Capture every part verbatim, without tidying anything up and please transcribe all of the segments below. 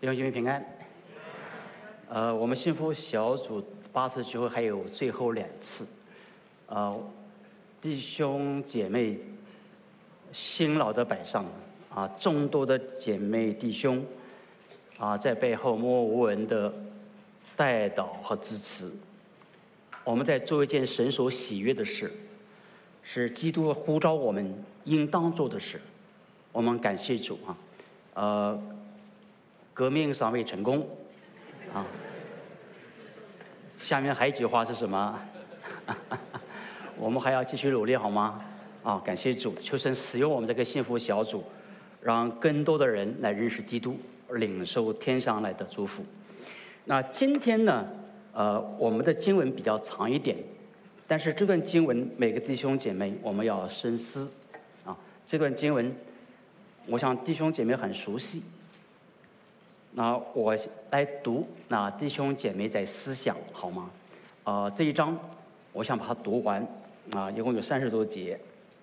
弟兄姐妹平安。呃，我们幸福小组八次聚会还有最后两次，呃，弟兄姐妹辛劳的摆上啊，众多的姐妹弟兄啊，在背后默默无闻的带导和支持。我们在做一件神所喜悦的事，是基督呼召我们应当做的事。我们感谢主啊，呃。革命尚未成功，啊，下面还有一句话是什么？我们还要继续努力，好吗？啊，感谢主，求神使用我们这个幸福小组，让更多的人来认识基督，领受天上来的祝福。那今天呢，呃，我们的经文比较长一点，但是这段经文每个弟兄姐妹我们要深思，啊，这段经文，我想弟兄姐妹很熟悉。那我来读，那弟兄姐妹在思想好吗？呃，这一章我想把它读完，啊，一共有三十多节。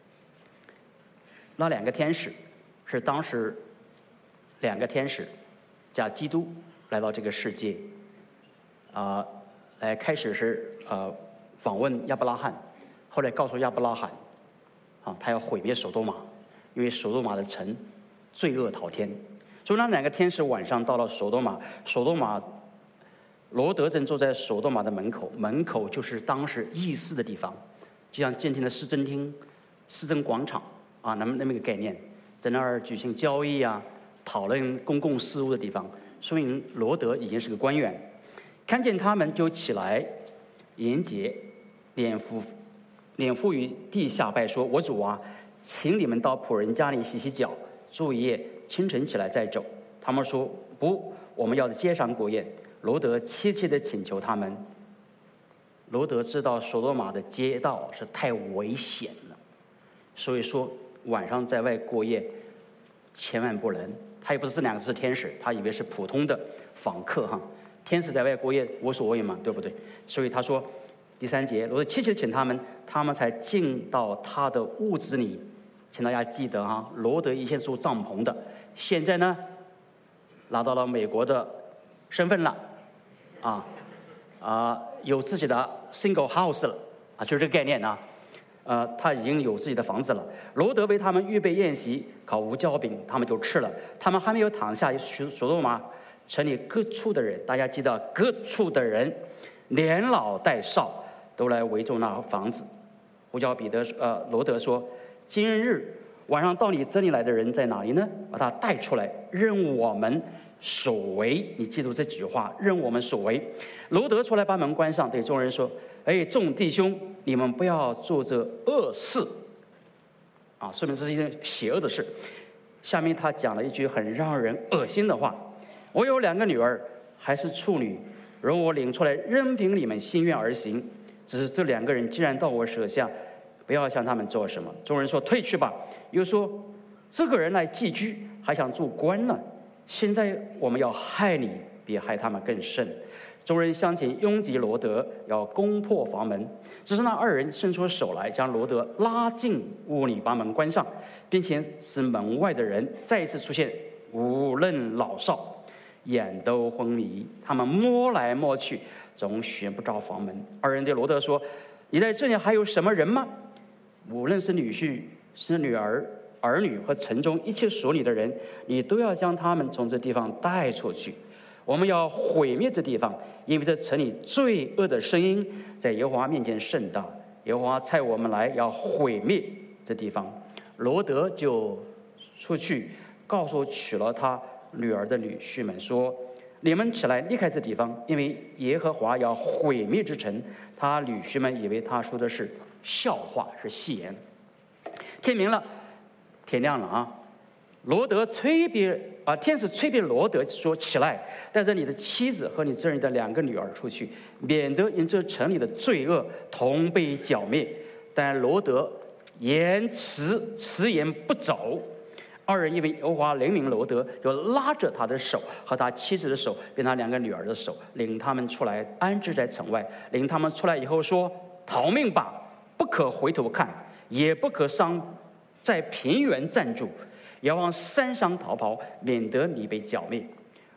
那两个天使是当时两个天使加基督来到这个世界，啊，来开始是呃访问亚伯拉罕，后来告诉亚伯拉罕，啊，他要毁灭索多玛，因为索多玛的城罪恶滔天。所以那两个天使晚上到了索多玛，索多玛，罗德正坐在索多玛的门口，门口就是当时议事的地方，就像今天的市政厅、市政广场啊，那么那么一个概念，在那儿举行交易啊、讨论公共事务的地方，说明罗德已经是个官员。看见他们就起来迎接，脸伏脸伏于地下拜说：“我主啊，请你们到仆人家里洗洗脚，住一夜。清晨起来再走。”他们说：“不，我们要在街上过夜。”罗德切切地请求他们。罗德知道索多玛的街道是太危险了，所以说晚上在外过夜千万不能。他也不是这两个是天使，他以为是普通的访客哈。天使在外过夜无所谓嘛，对不对？所以他说第三节，罗德切切请他们，他们才进到他的屋子里。请大家记得哈，罗德以前住帐篷的，现在呢拿到了美国的身份了，啊啊有自己的 single house 了啊，就是这个概念啊，呃他已经有自己的房子了。罗德为他们预备宴席，烤无酵饼，他们就吃了。他们还没有躺下，索多玛城里各处的人，大家记得各处的人，连老带少都来围住那房子。呼叫彼得呃罗德说：“今日晚上到你这里来的人在哪里呢？把他带出来，任我们所为。”你记住这句话，任我们所为。罗德出来把门关上，对众人说：“哎，众弟兄，你们不要做这恶事。”啊，说明这是一件邪恶的事。下面他讲了一句很让人恶心的话：“我有两个女儿，还是处女，容我领出来，任凭你们心愿而行。只是这两个人既然到我舍下，不要向他们做什么。”众人说：“退去吧。”又说：“这个人来寄居，还想做官呢。现在我们要害你，比害他们更甚。”众人向前拥挤罗德，要攻破房门。只是那二人伸出手来，将罗德拉进屋里，把门关上，并且使门外的人再一次出现，无论老少，眼都昏迷。他们摸来摸去，总寻不着房门。二人对罗德说：“你在这里还有什么人吗？无论是女婿、是女儿、儿女和城中一切属你的人，你都要将他们从这地方带出去。我们要毁灭这地方，因为这城里罪恶的声音在耶和华面前甚大。耶和华差我们来，要毁灭这地方。”罗德就出去告诉娶了他女儿的女婿们说：“你们起来离开这地方，因为耶和华要毁灭之城。”他女婿们以为他说的是笑话，是戏言。天明了，天亮了啊！罗德催逼啊，天使催逼罗德说：“起来，带着你的妻子和你这里的两个女儿出去，免得因这城里的罪恶同被剿灭。”但罗德言辞迟延不走。二人因为耶和华怜悯罗德，就拉着他的手和他妻子的手，并他两个女儿的手，领他们出来，安置在城外。领他们出来以后说：“逃命吧，不可回头看，也不可上在平原站住，要往山上逃跑，免得你被剿灭。”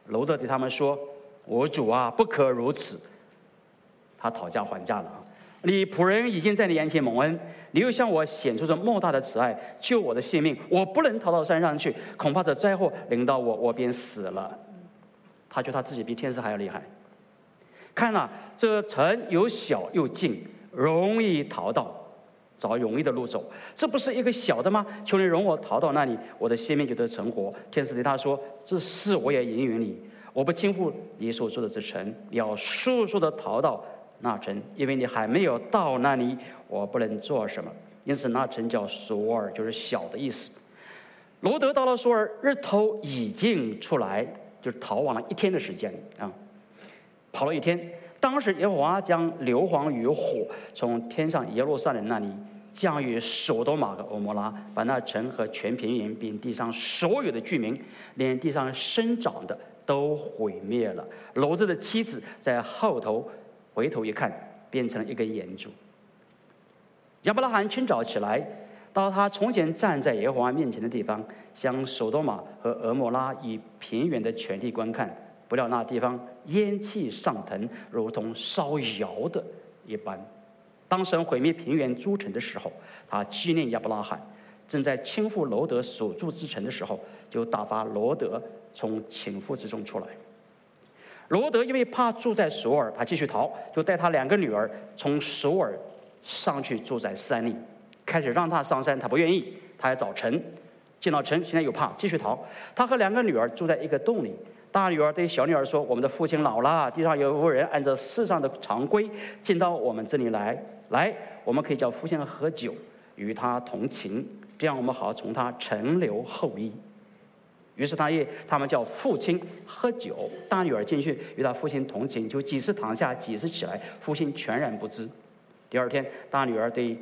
罗德对他们说：“我主啊，不可如此。”他讨价还价了啊！你仆人已经在你眼前蒙恩，你又向我显出这莫大的慈爱，救我的性命。我不能逃到山上去，恐怕这灾祸临到我，我便死了。他觉得他自己比天使还要厉害。看呐、啊，这城又小又近，容易逃到，找容易的路走。这不是一个小的吗？求你容我逃到那里，我的性命就得存活。天使对他说：“这事我也应允你，我不轻忽你所说的这城，你要速速的逃到那城，因为你还没有到那里，我不能做什么。”因此那城叫索尔，就是小的意思。罗德到了索尔，日头已经出来，就是逃亡了一天的时间啊，跑了一天。当时耶和华将硫磺与火从天上耶路撒冷那里降于索多玛和蛾摩拉，把那城和全平原并地上所有的居民，连地上生长的都毁灭了。罗德的妻子在后头回头一看，变成了一根眼珠。亚伯拉罕清早起来，到他从前站在耶和华面前的地方，向索多玛和蛾摩拉以平原的全地观看。不料那地方烟气上腾，如同烧窑的一般。当神毁灭平原诸城的时候，他纪念亚伯拉罕，正在倾覆罗德所住之城的时候，就打发罗德从倾覆之中出来。罗德因为怕住在索尔，他继续逃，就带他两个女儿从索尔上去住在山里。开始让他上山，他不愿意，他还找城，进到城，现在又怕，继续逃。他和两个女儿住在一个洞里。大女儿对小女儿说：“我们的父亲老了，地上有一户人按照世上的常规进到我们这里来，来，我们可以叫父亲喝酒，与他同寝，这样我们好从他承留后裔。”于是他也他们叫父亲喝酒，大女儿进去与他父亲同寝，就几时躺下，几时起来，父亲全然不知。第二天，大女儿对，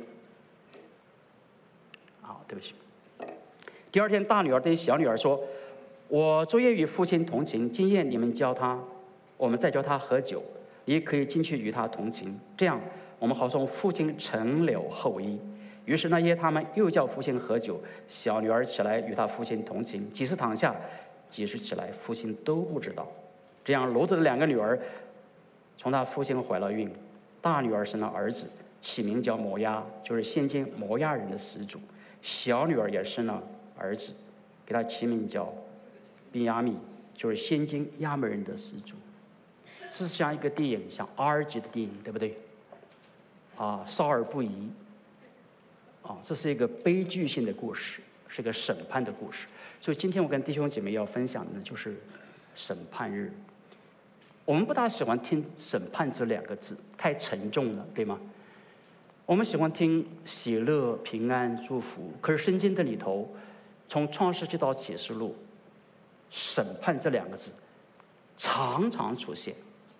啊，对不起，第二天大女儿对小女儿说：“我昨夜与父亲同寝，今夜你们教他，我们再教他喝酒，你可以进去与他同寝，这样我们好从父亲承留后裔。”于是那夜他们又叫父亲喝酒，小女儿起来与他父亲同寝，几时躺下，几时起来，父亲都不知道。这样罗德的两个女儿从他父亲怀了孕，大女儿生了儿子，起名叫摩押，就是现今摩押人的始祖；小女儿也生了儿子，给他起名叫便雅悯，就是现今亚门人的始祖。这是像一个电影，像 R 级的电影，对不对？啊，少儿不宜。啊，这是一个悲剧性的故事，是一个审判的故事。所以今天我跟弟兄姐妹要分享的呢，就是审判日。我们不大喜欢听审判这两个字，太沉重了，对吗？我们喜欢听喜乐、平安、祝福。可是圣经的里头，从创世纪到启示录，审判这两个字常常出现。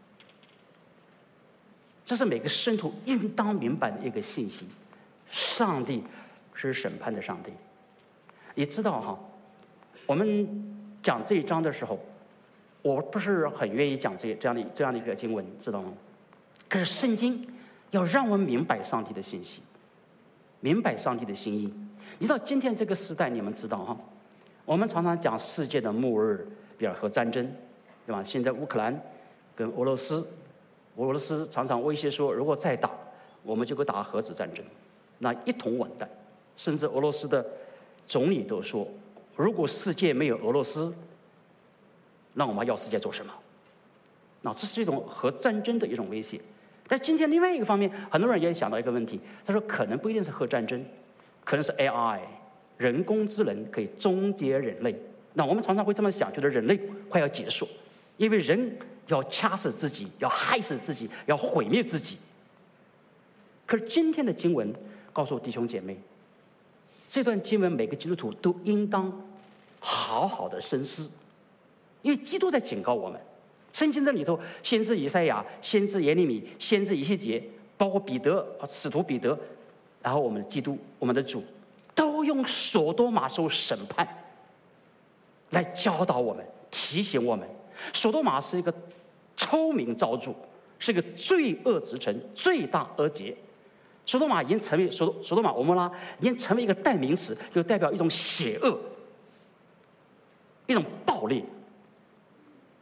这是每个圣徒应当明白的一个信息。上帝是审判的上帝。你知道哈，我们讲这一章的时候，我不是很愿意讲这这样的这样的一个经文，知道吗？可是圣经要让我们明白上帝的信息，明白上帝的心意。你知道今天这个时代，你们知道哈，我们常常讲世界的末日，比如和战争，对吧？现在乌克兰跟俄罗斯，俄罗斯常常威胁说，如果再打，我们就会打核子战争。那一同完蛋，甚至俄罗斯的总理都说，如果世界没有俄罗斯，那我们要世界做什么？那这是一种核战争的一种威胁。但今天另外一个方面，很多人也想到一个问题，他说可能不一定是核战争，可能是 A I 人工智能可以终结人类。那我们常常会这么想，觉得人类快要结束，因为人要掐死自己，要害死自己，要毁灭自己。可是今天的经文告诉弟兄姐妹，这段经文每个基督徒都应当好好的深思，因为基督在警告我们。圣经这里头，先知以赛亚、先知耶利米、先知以西结，包括彼得、使徒彼得，然后我们的基督、我们的主，都用所多玛受审判来教导我们、提醒我们。所多玛是一个臭名昭著，是一个罪恶之城、罪大恶极。所多玛已经成为所所多玛蛾摩拉已经成为一个代名词，就代表一种邪恶、一种暴力。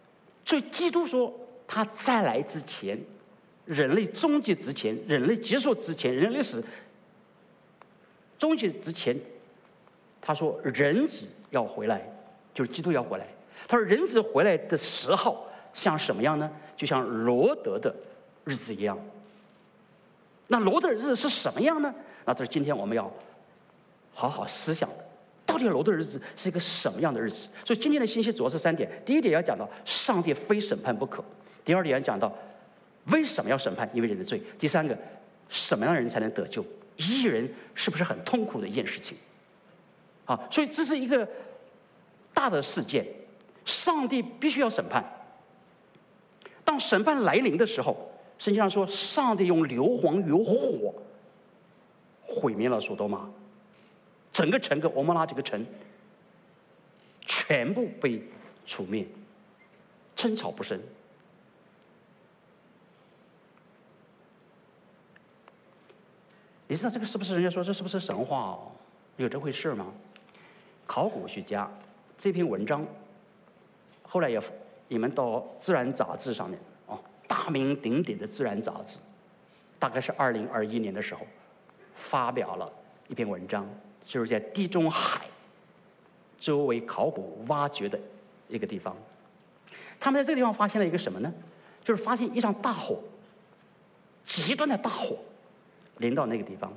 所以基督说，他再来之前，人类终结之前，人类结束之前，人类史终结之前，他说人子要回来，就是基督要回来。他说人子回来的时候像什么样呢？就像罗德的日子一样。那罗德的日子是什么样呢？那这是今天我们要好好思想的。到底罗德的日子是一个什么样的日子？所以今天的信息主要是三点。第一点要讲到上帝非审判不可；第二点要讲到为什么要审判，因为人的罪；第三个，什么样的人才能得救？义人是不是很痛苦的一件事情？啊，所以这是一个大的事件，上帝必须要审判。当审判来临的时候，圣经上说，上帝用硫磺与火毁灭了索多玛，整个城跟俄摩拉这个城全部被除灭，争吵不生。你知道这个是不是人家说这是不是神话哦？有这回事吗？考古学家这篇文章后来也你们到《自然》杂志上面哦，大名鼎鼎的《自然》杂志，大概是二零二一年的时候发表了一篇文章，就是在地中海周围考古挖掘的一个地方。他们在这个地方发现了一个什么呢？就是发现一场大火，极端的大火临到那个地方，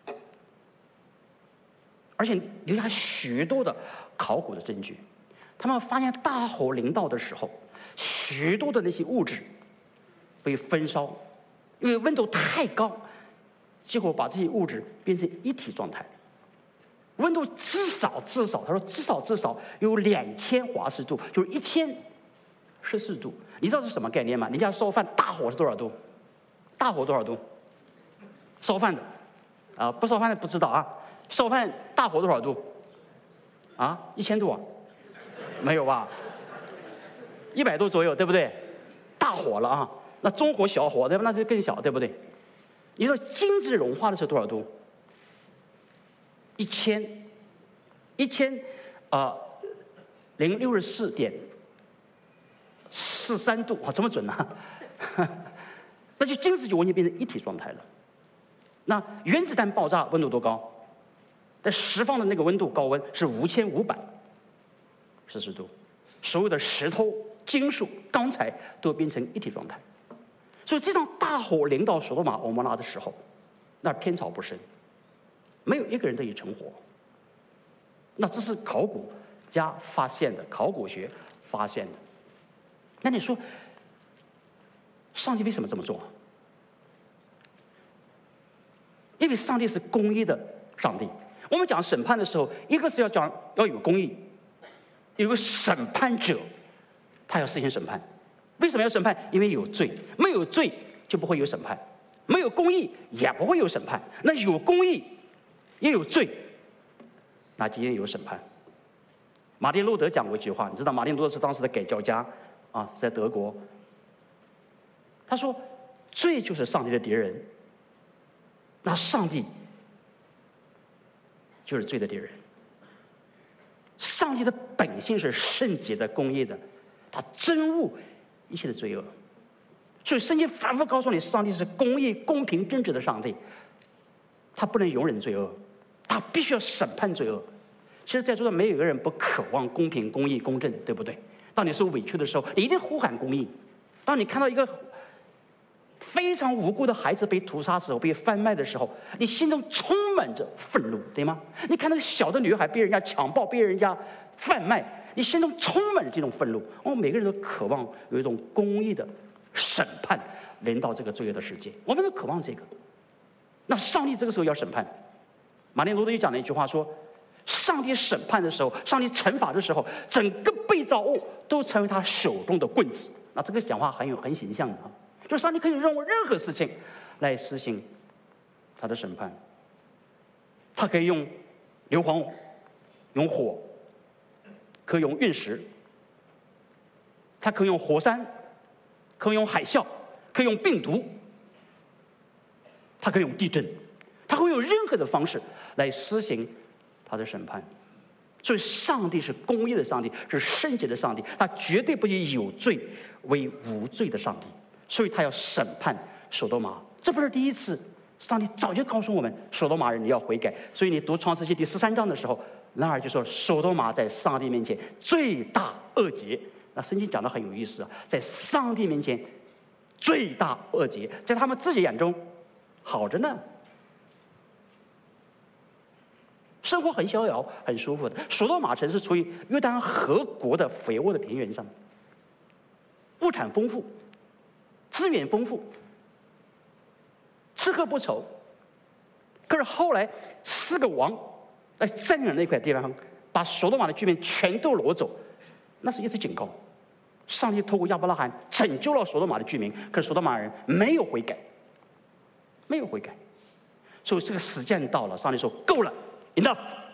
而且留下许多的考古的证据。他们发现大火临到的时候，许多的那些物质被焚烧，因为温度太高，结果把这些物质变成一体状态。温度至少至少，他说至少至少有两千华氏度，就是一千摄氏度。你知道是什么概念吗？人家烧饭大火是多少度？大火多少度？烧饭的啊，不烧饭的不知道啊。烧饭大火多少度？啊，一千度啊？没有吧？一百度左右，对不对？大火了啊！那中火、小火，对吧？那就更小，对不对？你说金子融化的是多少度？一千，一千啊，零六十四点四三度啊，这么准呢、啊？那就金子就完全变成一体状态了。那原子弹爆炸温度多高？在释放的那个温度高温是五千五百摄氏度，所有的石头、金属、钢材都变成一体状态。所以这场大火临到索多玛、俄摩拉的时候，那偏草不生，没有一个人得以成活。那这是考古家发现的，考古学发现的。那你说，上帝为什么这么做？因为上帝是公义的上帝。我们讲审判的时候，一个是要讲要有公义，有个审判者，他要实行审判。为什么要审判？因为有罪，没有罪就不会有审判；没有公义也不会有审判。那有公义也有罪，那就也有审判。马丁路德讲过一句话，你知道马丁路德是当时的改教家啊，在德国。他说：“罪就是上帝的敌人，那上帝就是罪的敌人。上帝的本性是圣洁的、公义的，他憎恶一切的罪恶。所以圣经反复告诉你，上帝是公义、公平、正直的上帝，他不能容忍罪恶，他必须要审判罪恶。其实，在座的没有一个人不渴望公平、公义、公正，对不对？当你受委屈的时候，你一定呼喊公义；当你看到一个非常无辜的孩子被屠杀的时候，被贩卖的时候，你心中充满着愤怒，对吗？你看那个小的女孩被人家强暴、被人家贩卖，你心中充满着这种愤怒。我们每个人都渴望有一种公义的审判临到这个罪恶的世界，我们都渴望这个。那上帝这个时候要审判，马丁路德就讲了一句话说：上帝审判的时候，上帝惩罚的时候，整个被造物都成为他手中的棍子。那这个讲话很有很形象的啊。就是上帝可以用任何事情来实行他的审判，他可以用硫磺、用火，可以用陨石，他可以用火山，可以用海啸，可以用病毒，他可以用地震，他会用任何的方式来施行他的审判。 所以上帝是公义的上帝，是圣洁的上帝，他绝对不以有罪为无罪的上帝，所以他要审判所多玛。这不是第一次，上帝早就告诉我们，所多玛人你要悔改。所以你读创世纪第十三章的时候，然而就说所多玛在上帝面前罪大恶极。那圣经讲得很有意思啊，在上帝面前罪大恶极，在他们自己眼中好着呢，生活很逍遥很舒服的。所多玛城是处于约旦河国的肥沃的平原上，物产丰富，资源丰富，吃喝不愁。可是后来四个王来占领那块地方，把所多玛的居民全都掳走，那是一次警告。上帝透过亚伯拉罕拯救了所多玛的居民，可是所多玛人没有悔改，没有悔改，所以这个时间到了，上帝说够了 ，enough，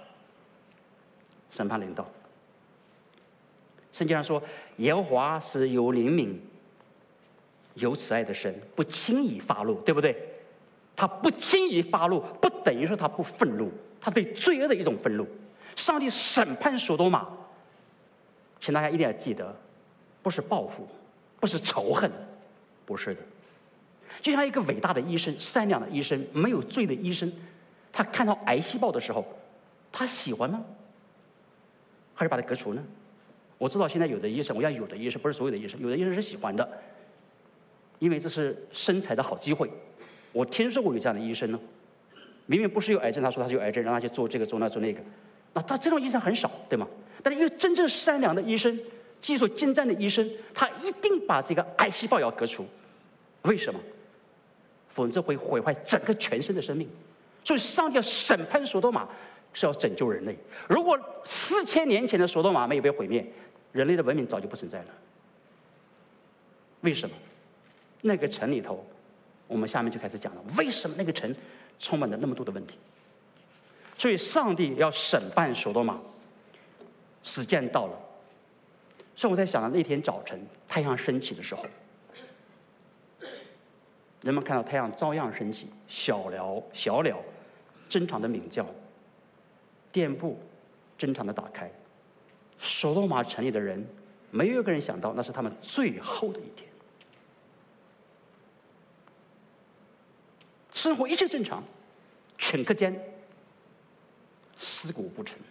审判临到。圣经上说，耶和华是有怜悯、有慈爱的神，不轻易发怒，对不对？他不轻易发怒，不等于说他不愤怒，他对罪恶的一种愤怒。上帝审判所多玛，请大家一定要记得，不是报复，不是仇恨，不是的。就像一个伟大的医生、善良的医生、没有罪的医生，他看到癌细胞的时候，他喜欢吗？还是把它割除呢？我知道现在有的医生，我要有的医生，不是所有的医生，有的医生是喜欢的，因为这是生财的好机会。我听说过有这样的医生呢，明明不是有癌症，他说他有癌症，让他去做这个做那做那个，那他这种医生很少，对吗？但是一个真正善良的医生，技术精湛的医生，他一定把这个癌细胞要割除。为什么？否则会毁坏整个全身的生命。所以上帝要审判所多玛，是要拯救人类。如果四千年前的所多玛没有被毁灭，人类的文明早就不存在了。为什么？那个城里头，我们下面就开始讲了，为什么那个城充满了那么多的问题。所以上帝要审判所多玛，时间到了。所以我在想，那天早晨太阳升起的时候，人们看到太阳照样升起，小鸟小鸟正常的鸣叫，店铺正常的打开。所多玛城里的人，没有一个人想到那是他们最后的一天。生活一切正常，顷刻间尸骨不成。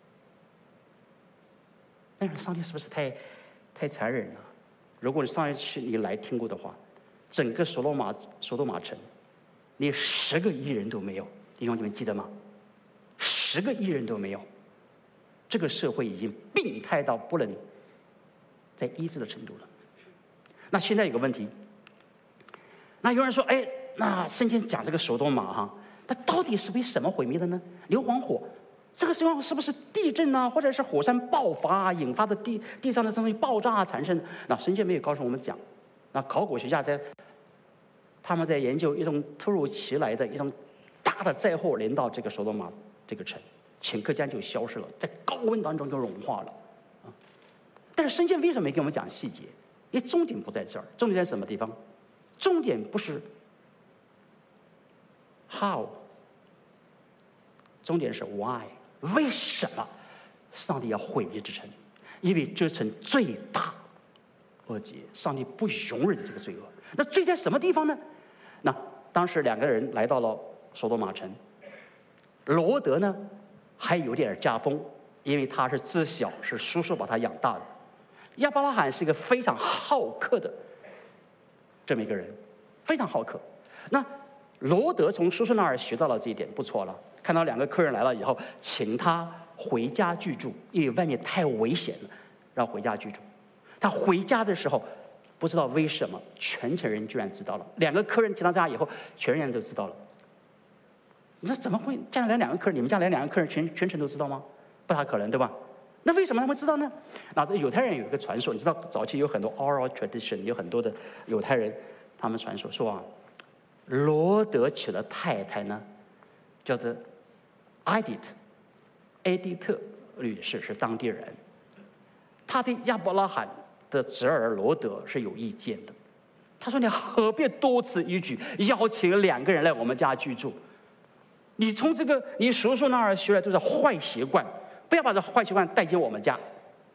但是上帝是不是太太残忍了？如果你上一次你来听过的话，整个所罗马所多玛城，连十个艺人都没有，弟兄姐妹记得吗？十个艺人都没有，这个社会已经病态到不能再医治的程度了。那现在有个问题，那有人说，哎，那圣经讲这个所多玛哈，它到底是为什么毁灭的呢？硫磺火。这个情况是不是地震啊，或者是火山爆发啊引发的地地上的这东西爆炸啊产生的？那圣经没有告诉我们讲。那考古学家在他们在研究一种突如其来的一种大的灾祸临到这个所多玛这个城，顷刻间就消失了，在高温当中就融化了啊。但是圣经为什么没给我们讲细节？因为重点不在这儿，重点在什么地方？重点不是 how， 重点是 why。为什么上帝要毁灭这城？因为这城罪大恶极，上帝不容忍这个罪恶。那罪在什么地方呢？那当时两个人来到了所多玛城，罗德呢还有点家风，因为他是自小是叔叔把他养大的。亚伯拉罕是一个非常好客的这么一个人，非常好客。那罗德从叔叔那儿学到了这一点，不错了。看到两个客人来了以后，请他回家居住，因为外面太危险了，让回家居住。他回家的时候，不知道为什么，全城人居然知道了。两个客人提到家以后，全人都知道了。你说怎么会这样来两个客人？你们家来两个客人，全全城都知道吗？不大可能，对吧？那为什么他们知道呢？那犹太人有一个传说，你知道早期有很多 oral tradition， 有很多的犹太人，他们传说说啊，罗德娶的太太呢，叫做艾迪特，艾迪特女士是当地人，她对亚伯拉罕的侄儿罗德是有意见的。他说：“你何必多此一举，邀请两个人来我们家居住？你从这个你叔叔那儿学来都是坏习惯， 不要把这坏习惯带进我们家。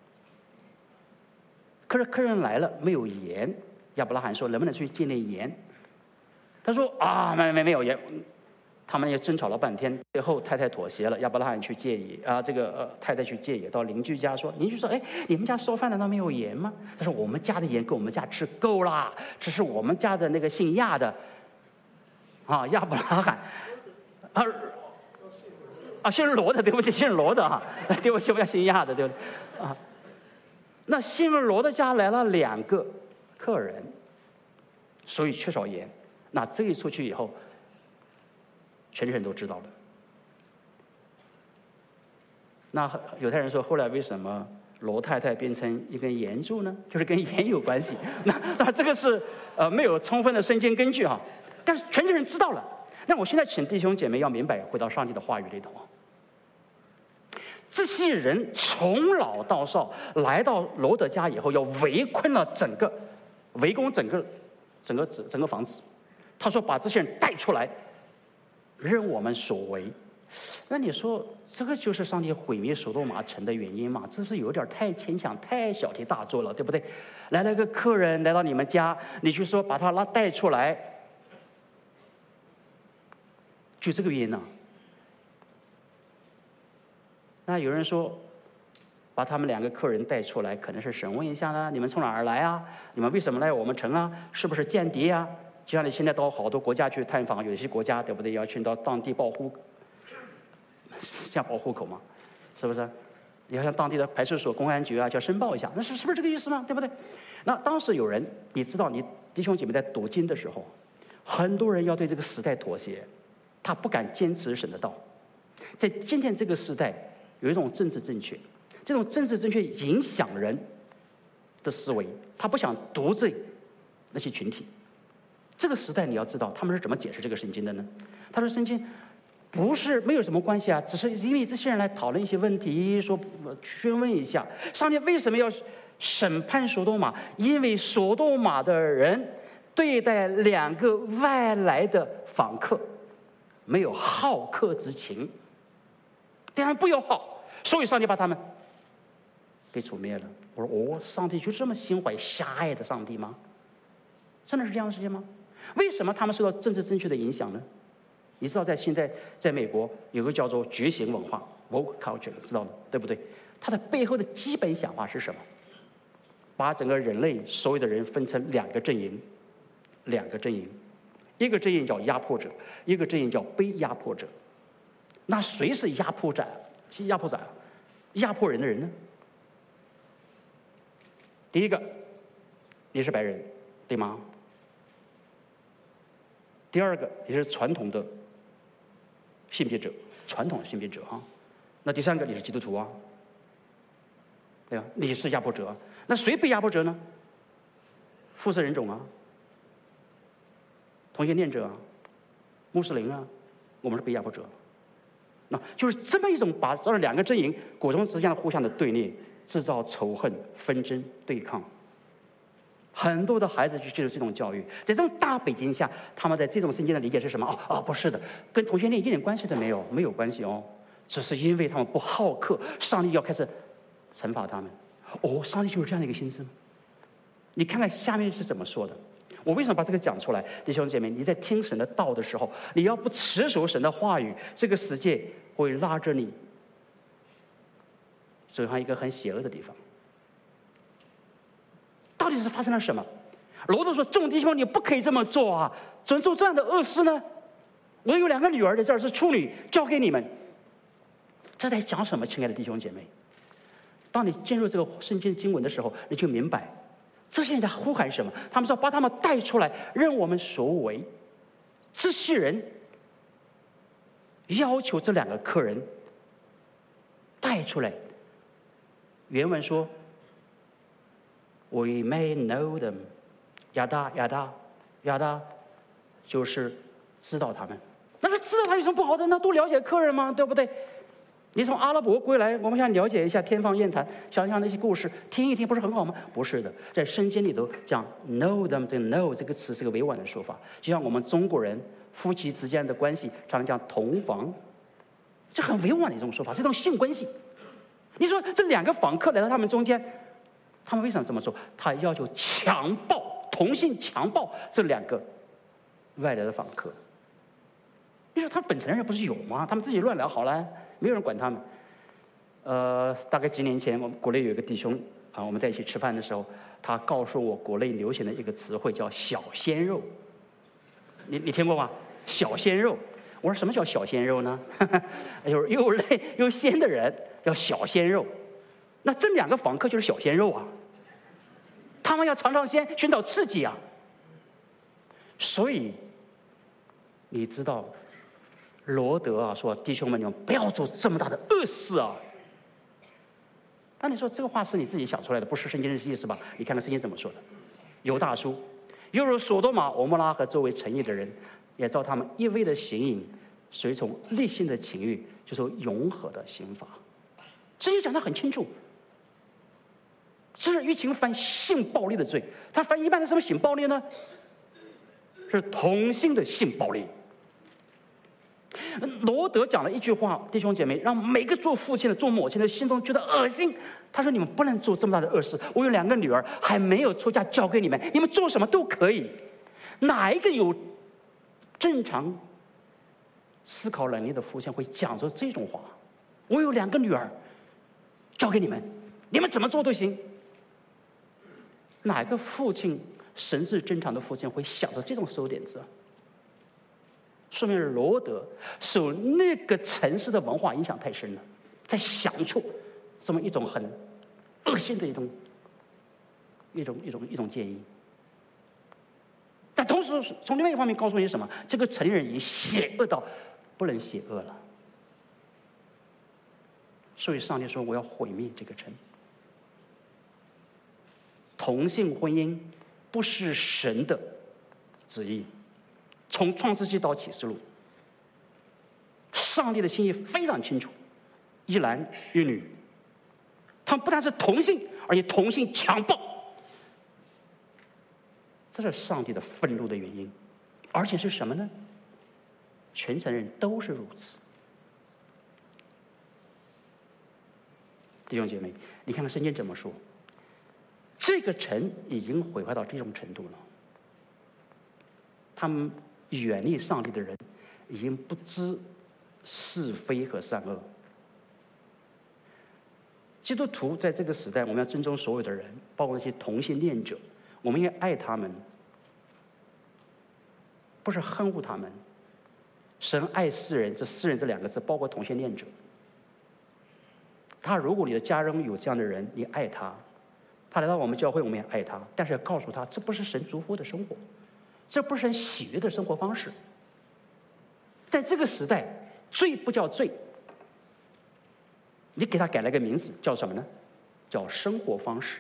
可是客人来了没有盐，亚伯拉罕说能不能去借点盐？他说啊，没没没有盐。他们也争吵了半天，最后太太妥协了，亚伯拉罕去借盐啊，这个呃太太去借盐，到邻居家说，邻居说，哎，你们家烧饭难道没有盐吗？他说我们家的盐够我们家吃够啦，这是我们家的那个姓亚的，啊亚伯拉罕，啊啊姓罗的，对不起，姓罗的哈、啊，对不起，我叫姓亚的，对不对？啊，那姓罗的家来了两个客人，所以缺少盐。那这一出去以后，全城都知道了。那犹太人说，后来为什么罗太太变成一根盐柱呢？就是跟盐有关系。那那这个是呃没有充分的圣经根据哈，但是全城人知道了。那我现在请弟兄姐妹要明白，回到上帝的话语里头啊，这些人从老到少来到罗德家以后，要围困了整个，围攻整个整个整个房子。他说把这些人带出来，任我们所为。那你说这个就是上帝毁灭所多玛城的原因吗？这是有点太牵强，太小题大做了，对不对？来了个客人来到你们家，你就说把他拉带出来，就这个原因呢、啊？那有人说，把他们两个客人带出来，可能是审问一下呢，你们从哪儿来啊？你们为什么来我们城啊？是不是间谍啊？就像你现在到好多国家去探访，有些国家对不对？要去到当地报户，像报户口嘛，是不是？你要向当地的派出所、公安局啊，就要申报一下，那是是不是这个意思吗？对不对？那当时有人，你知道，你弟兄姐妹在读经的时候，很多人要对这个时代妥协，他不敢坚持神的道。在今天这个时代，有一种政治正确，这种政治正确影响人的思维，他不想得罪那些群体。这个时代你要知道他们是怎么解释这个圣经的呢？他说圣经不是没有什么关系啊，只是因为这些人来讨论一些问题，说询问一下上帝为什么要审判所多玛，因为所多玛的人对待两个外来的访客没有好客之情，对他们不友好，所以上帝把他们给除灭了。我说哦，上帝就这么心怀狭隘的上帝吗？真的是这样的事情吗？为什么他们受到政治正确的影响呢？你知道，在现在在美国有个叫做觉醒文化 （woke culture）， 知道的对不对？它的背后的基本想法是什么？把整个人类所有的人分成两个阵营，两个阵营，一个阵营叫压迫者，一个阵营叫被压迫者。那谁是压迫者？压迫者，压迫人的人呢？第一个，你是白人，对吗？第二个，你是传统的性别者，传统性别者啊。那第三个，你是基督徒啊，对吧？你是压迫者、啊，那谁被压迫者呢？肤色人种啊，同性恋者啊，穆斯林啊，我们是被压迫者。那就是这么一种把这两个阵营果中之间互相的对立，制造仇恨、纷争、对抗。很多的孩子就接受这种教育，在这种大背景下，他们在这种圣经的理解是什么？哦哦，不是的，跟同性恋一点关系都没有，没有关系哦，只是因为他们不好客，上帝要开始惩罚他们。哦，上帝就是这样的一个心思吗？你看看下面是怎么说的。我为什么把这个讲出来？弟兄姐妹，你在听神的道的时候，你要不持守神的话语，这个世界会拉着你走向一个很邪恶的地方。到底是发生了什么？罗德说：“众弟兄，你不可以这么做啊！怎么做这样的恶事呢？我有两个女儿在这儿是处女，交给你们。”这在讲什么？亲爱的弟兄姐妹，当你进入这个圣经经文的时候，你就明白这些人在呼喊什么。他们说：“把他们带出来，任我们所为。”这些人要求这两个客人带出来。原文说 ：“We may know them。”亚达亚达亚达，就是知道他们。那是知道他有什么不好的？那多了解客人吗？对不对？你从阿拉伯归来，我们想了解一下天方夜谭，想想那些故事，听一听，不是很好吗？不是的，在圣经里头讲 know them， 这 know 这个词是个委婉的说法，就像我们中国人夫妻之间的关系常常讲同房，这很委婉的一种说法，是一种性关系。 你说这两个访客来到他们中间，他们为什么这么做？他要求强暴同性强暴这两个外来的访客。你说他本承认不是有吗？他们自己乱聊好了，没有人管他们。呃，大概几年前，我们国内有一个弟兄啊，我们在一起吃饭的时候，他告诉我国内流行的一个词汇叫小鲜肉。你你听过吗？小鲜肉。我说什么叫小鲜肉呢？又又累又鲜的人叫小鲜肉。那这两个访客就是小鲜肉啊，他们要尝尝鲜，寻找刺激啊。所以你知道，罗德啊说：“弟兄们，你们不要做这么大的恶事啊。”那你说这个话是你自己想出来的，不是圣经的意思吧？你看看圣经怎么说的。犹大书，又如所多玛、俄摩拉和周围城邑的人，也照他们一味的行淫，随从立心的情欲，就受永恒的刑罚。圣经讲得很清楚，是欲情犯性暴力的罪。他犯一般的什么性暴力呢？是同性的性暴力。罗德讲了一句话，弟兄姐妹，让每个做父亲的、做母亲的心中觉得恶心。他说：“你们不能做这么大的恶事。我有两个女儿，还没有出嫁，交给你们，你们做什么都可以。哪一个有正常思考能力的父亲会讲出这种话？我有两个女儿，交给你们，你们怎么做都行。哪个父亲神是正常的父亲会想着这种馊点子？说明罗德受那个城市的文化影响太深了，才想出这么一种很恶心的一种一种一种一种建议。但同时从另外一方面告诉你什么？这个城里人已经邪恶到不能邪恶了。所以上帝说：“我要毁灭这个城。”同性婚姻不是神的旨意。从创世纪到启示录，上帝的心意非常清楚，一男一女，他们不但是同性，而且同性强暴，这是上帝的愤怒的原因。而且是什么呢？全城人都是如此。弟兄姐妹，你看看圣经怎么说，这个城已经毁坏到这种程度了，他们远离上帝的人已经不知是非和善恶。基督徒在这个时代，我们要尊重所有的人，包括那些同性恋者，我们应该爱他们，不是恨恶他们。神爱世人，这世人这两个字包括同性恋者。他如果你的家中有这样的人，你爱他，他来到我们教会，我们也爱他，但是要告诉他，这不是神祝福的生活，这不是很喜悦的生活方式。在这个时代，罪不叫罪，你给他改了个名字，叫什么呢？叫生活方式。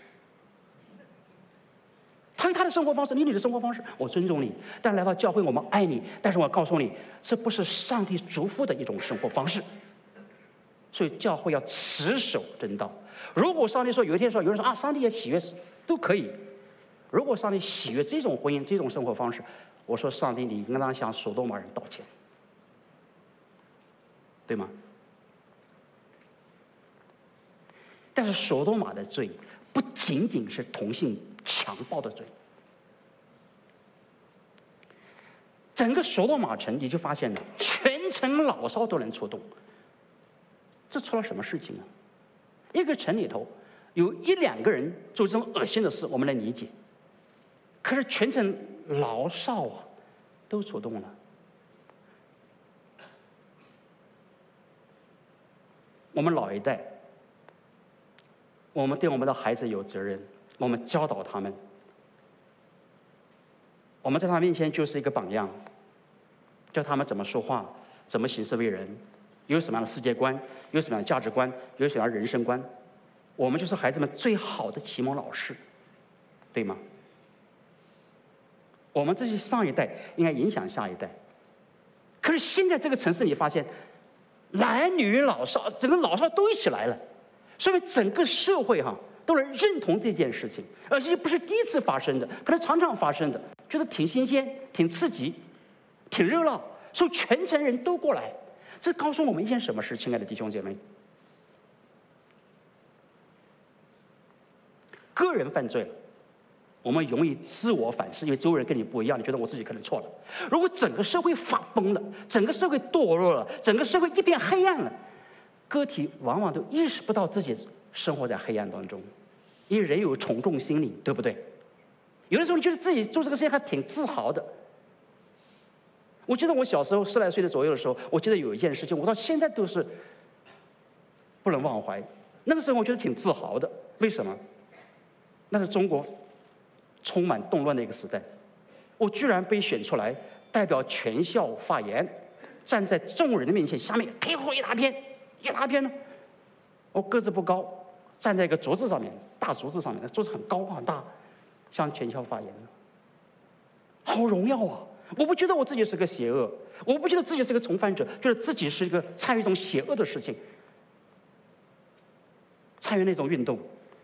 他有他的生活方式，你有你的生活方式，我尊重你。但是来到教会，我们爱你，但是我告诉你，这不是上帝祝福的一种生活方式。所以教会要持守真道。如果上帝说有一天说有人说啊，上帝也喜悦都可以。如果上帝喜悦这种婚姻、这种生活方式，我说上帝，你应当向所多玛人道歉，对吗？但是所多玛的罪不仅仅是同性强暴的罪，整个所多玛城你就发现了，全城老少都能出动。这出了什么事情呢？一个城里头有一两个人做这种恶心的事，我们能理解。可是全城老少啊，都出动了。我们老一代，我们对我们的孩子有责任，我们教导他们，我们在他们面前就是一个榜样，教他们怎么说话，怎么行事为人，有什么样的世界观，有什么样的价值观，有什么样的人生观，我们就是孩子们最好的启蒙老师，对吗？我们这些上一代应该影响下一代。可是现在这个城市，你发现男女老少，整个老少都一起来了，说明整个社会哈都能认同这件事情，而且不是第一次发生的，可能常常发生的，觉得挺新鲜、挺刺激、挺热闹，所以全城人都过来。这告诉我们一件什么事，亲爱的弟兄姐妹？ 个人犯罪了，我们容易自我反思，因为周围人跟你不一样，你觉得我自己可能错了。如果整个社会发疯了，整个社会堕落了，整个社会一片黑暗了，个体往往都意识不到自己生活在黑暗当中，因为人有从众心理，对不对？有的时候你觉得自己做这个事情还挺自豪的。我记得我小时候十来岁的左右的时候，我记得有一件事情，我到现在都是不能忘怀。那个时候我觉得挺自豪的，为什么？那是中国充满动乱的一个时代，我居然被选出来代表全校发言，站在众人的面前，下面黑乎一大片，一大片呢。我个子不高，站在一个桌子上面，大桌子上面，那桌子很高很大，向全校发言，好荣耀啊！我不觉得我自己是个邪恶，我不觉得自己是个从犯者，觉得自己是一个参与一种邪恶的事情，参与那种运动。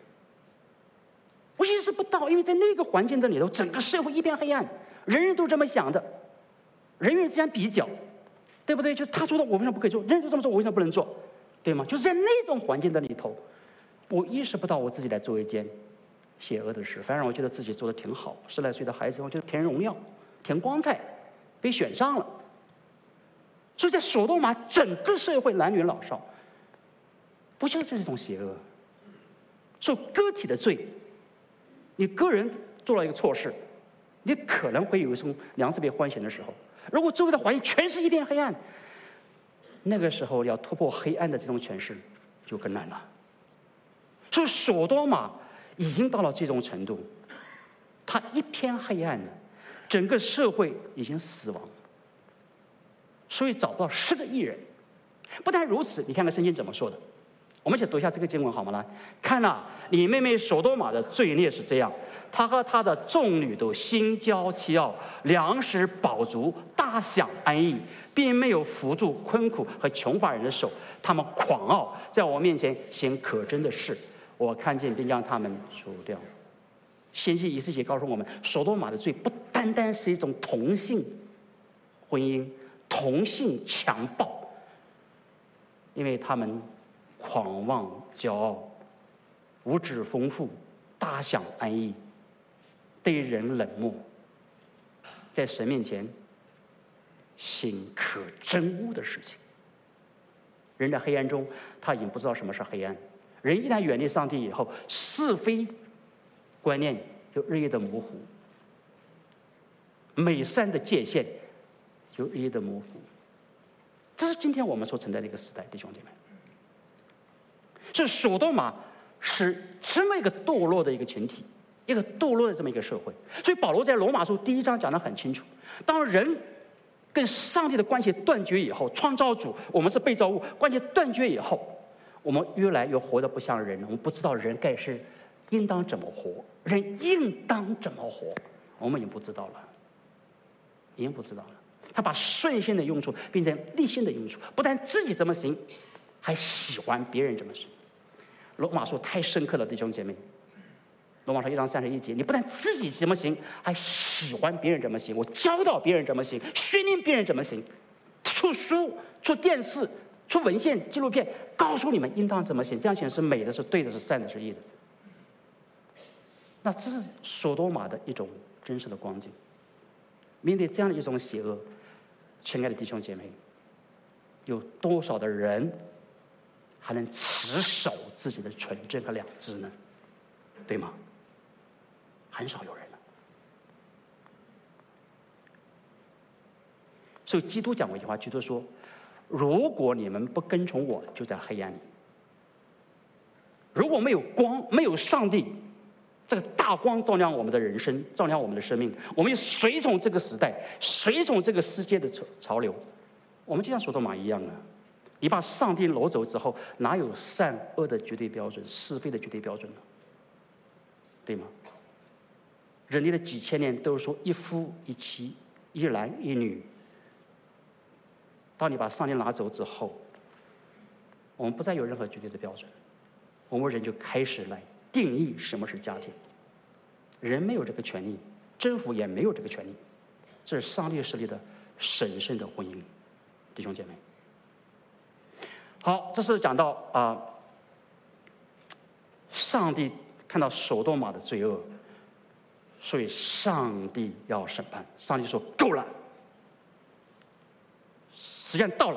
我意识不到，因为在那个环境的里头，整个社会一片黑暗，人人都这么想的，人与人之间比较，对不对？就是他做的，我为什么不可以做？人人都这么做，我为什么不能做？对吗？就是在那种环境的里头，我意识不到我自己在做一件邪恶的事，反而我觉得自己做的挺好。十来岁的孩子，我觉得挺荣耀。挺光彩，被选上了。所以在索多玛，整个社会男女老少，不觉得这是一种邪恶。所以个体的罪，你个人做了一个错事，你可能会有一种良知被唤醒的时候。如果周围的环境全是一片黑暗，那个时候要突破黑暗的这种权势就更难了。所以索多玛已经到了这种程度，它一片黑暗了。整个社会已经死亡，所以找不到十个义人。不但如此，你看看圣经怎么说的。我们一起读一下这个经文好吗？来看啊，你妹妹索多玛的罪孽是这样：她和她的众女都心骄气傲，粮食饱足，大享安逸，并没有扶住困苦和穷乏人的手。他们狂傲，在我面前行可憎的事，我看见并将他们除掉。先知以斯帖告诉我们，索多玛的罪不单单是一种同性婚姻、同性强暴，因为他们狂妄骄傲，无知丰富，大享安逸，对人冷漠，在神面前行可憎恶的事情。人在黑暗中，他已经不知道什么是黑暗。人一旦远离上帝以后，是非观念就日益的模糊，美善的界限就日益的模糊。这是今天我们所存在的一个时代，弟兄姐妹。是索多玛是这么一个堕落的一个群体，一个堕落的这么一个社会。所以保罗在罗马书第一章讲得很清楚：当人跟上帝的关系断绝以后，创造主，我们是被造物，关系断绝以后，我们越来越活得不像人，我们不知道人该是应当怎么活，人应当怎么活，我们已经不知道了，已经不知道了。他把顺性的用处变成立性的用处，不但自己这么行，还喜欢别人这么行。罗马书太深刻了，弟兄姐妹。罗马书一章三十一节，你不但自己怎么行，还喜欢别人怎么行。我教导别人怎么行，训练别人怎么行，出书、出电视、出文献、纪录片，告诉你们应当怎么行，这样行是美的，是对的，是善的，是义的。那这是索多玛的一种真实的光景。面对这样的一种邪恶，亲爱的弟兄姐妹，有多少的人还能持守自己的纯正和良知呢？对吗？很少有人了。所以基督讲过一句话，基督说：如果你们不跟从我，就在黑暗里。如果没有光，没有上帝这个大光照亮我们的人生，照亮我们的生命，我们就随从这个时代，随从这个世界的潮潮流，我们就像索多玛一样啊！你把上帝挪走之后，哪有善恶的绝对标准，是非的绝对标准呢？对吗？人类的几千年都是说一夫一妻，一男一女。当你把上帝拿走之后，我们不再有任何绝对的标准，我们人就开始来定义什么是家庭。人没有这个权利，政府也没有这个权利，这是上帝设立的神圣的婚姻，弟兄姐妹。好，这是讲到啊、呃，上帝看到索多玛的罪恶，所以上帝要审判。上帝说够了，时间到了。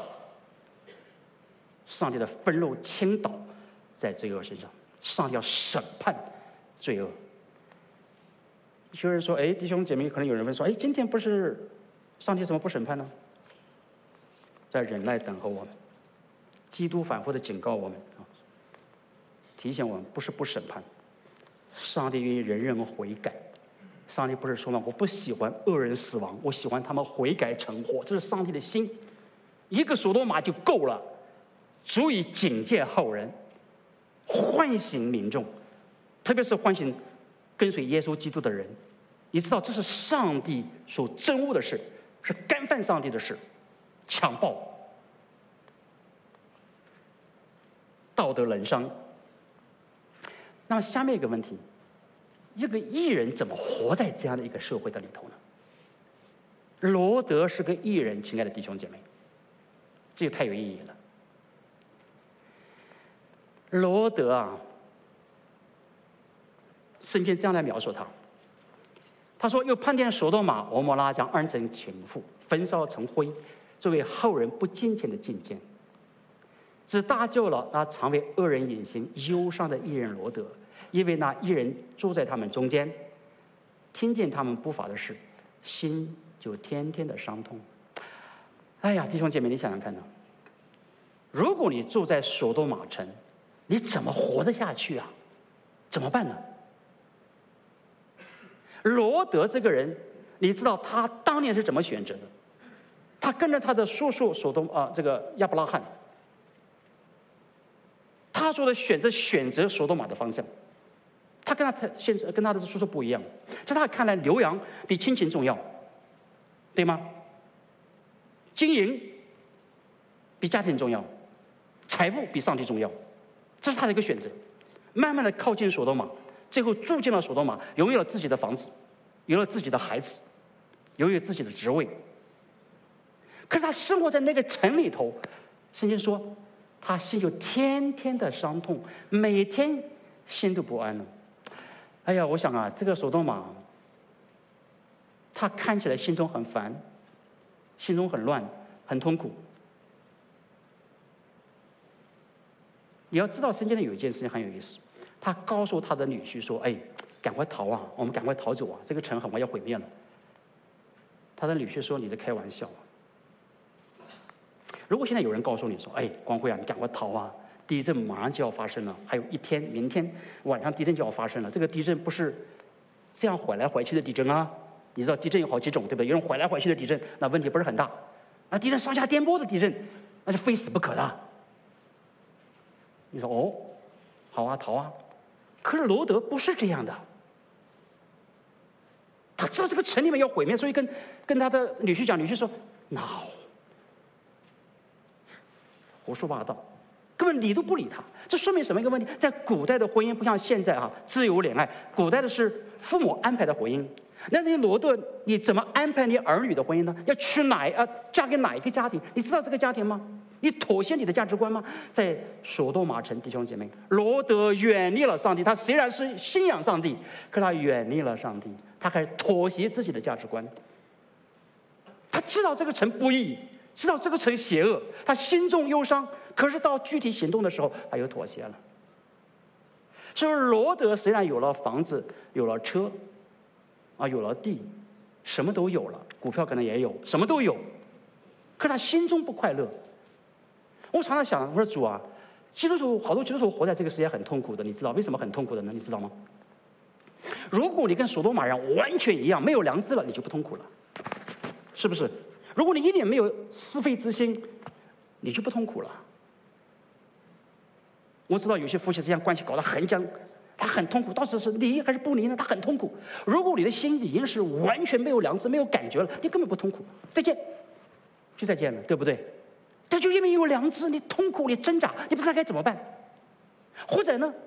上帝的愤怒倾倒在罪恶身上，上帝要审判罪恶。有人说：“哎，弟兄姐妹，可能有人问说：‘哎，今天不是上帝怎么不审判呢？’在忍耐等候我们。基督反复的警告我们啊，提醒我们，不是不审判，上帝愿意人人悔改。上帝不是说吗？我不喜欢恶人死亡，我喜欢他们悔改成活，这是上帝的心。一个索多玛就够了，足以警戒后人，唤醒民众，特别是唤醒跟随耶稣基督的人。你知道，这是上帝所憎恶的事，是干犯上帝的事，强暴、道德沦丧。那么下面一个问题，一个艺人怎么活在这样的一个社会的里头呢？罗德是个艺人，亲爱的弟兄姐妹，这个太有意义了。罗德啊，圣经这样来描述他，他说：“又判定索多玛、俄摩拉，将二人成情妇，焚烧成灰，作为后人不敬虔的禁见，只搭救了那常为恶人隐形忧伤的艺人罗德，因为那艺人住在他们中间，听见他们不法的事，心就天天的伤痛。”哎呀，弟兄姐妹，你想想看呢？如果你住在索多玛城，你怎么活得下去啊？怎么办呢？罗德这个人，你知道他当年是怎么选择的？他跟着他的叔叔索多啊，这个亚伯拉罕，他做的选择选择索多玛的方向。他跟他现跟他的叔叔不一样，在他看来，留洋比亲情重要，对吗？经营比家庭重要，财富比上帝重要，这是他的一个选择。慢慢的靠近索多玛，最后住进了索多玛，拥有了自己的房子，有了自己的孩子，拥有自己的职位。可是他生活在那个城里头，圣经说他心就天天的伤痛，每天心都不安了。哎呀，我想啊，这个索多玛，他看起来心中很烦，心中很乱，很痛苦。你要知道，圣经里有一件事情很有意思，他告诉他的女婿说：“哎，赶快逃啊，我们赶快逃走啊，这个城很快要毁灭了。”他的女婿说：“你在开玩笑啊！如果现在有人告诉你说：‘哎，光辉啊，你赶快逃啊，地震马上就要发生了，还有一天，明天晚上地震就要发生了。’这个地震不是这样拐来拐去的地震啊！你知道地震有好几种，对不对？有种拐来拐去的地震，那问题不是很大；那地震上下颠簸的地震，那就非死不可了。”你说哦，好啊，逃啊！可是罗德不是这样的，他知道这个城里面要毁灭，所以跟跟他的女婿讲，女婿说 ：“no， 胡说八道，根本理都不理他。”这说明什么一个问题？在古代的婚姻不像现在啊，自由恋爱，古代的是父母安排的婚姻。那那罗德，你怎么安排你儿女的婚姻呢？要娶哪啊？嫁给哪一个家庭？你知道这个家庭吗？你妥协你的价值观吗？在索多玛城，弟兄姐妹，罗德远离了上帝。他虽然是信仰上帝，可他远离了上帝，他开始妥协自己的价值观。他知道这个城不义，知道这个城邪恶，他心中忧伤。可是到具体行动的时候，他又妥协了。所以罗德虽然有了房子，有了车，啊，有了地，什么都有了，股票可能也有，什么都有，可他心中不快乐。我常常想，我说主啊，基督徒好多基督徒活在这个世界很痛苦的，你知道为什么很痛苦的呢？你知道吗？如果你跟索多玛人完全一样，没有良知了，你就不痛苦了，是不是？如果你一点没有是非之心，你就不痛苦了。我知道有些夫妻之间关系搞得很僵，他很痛苦，到底是离还是不离呢？他很痛苦。如果你的心已经是完全没有良知、没有感觉了，你根本不痛苦，再见，就再见了，对不对？但就因为有良知，你痛苦，你挣扎，你不知道该怎么办。或者呢，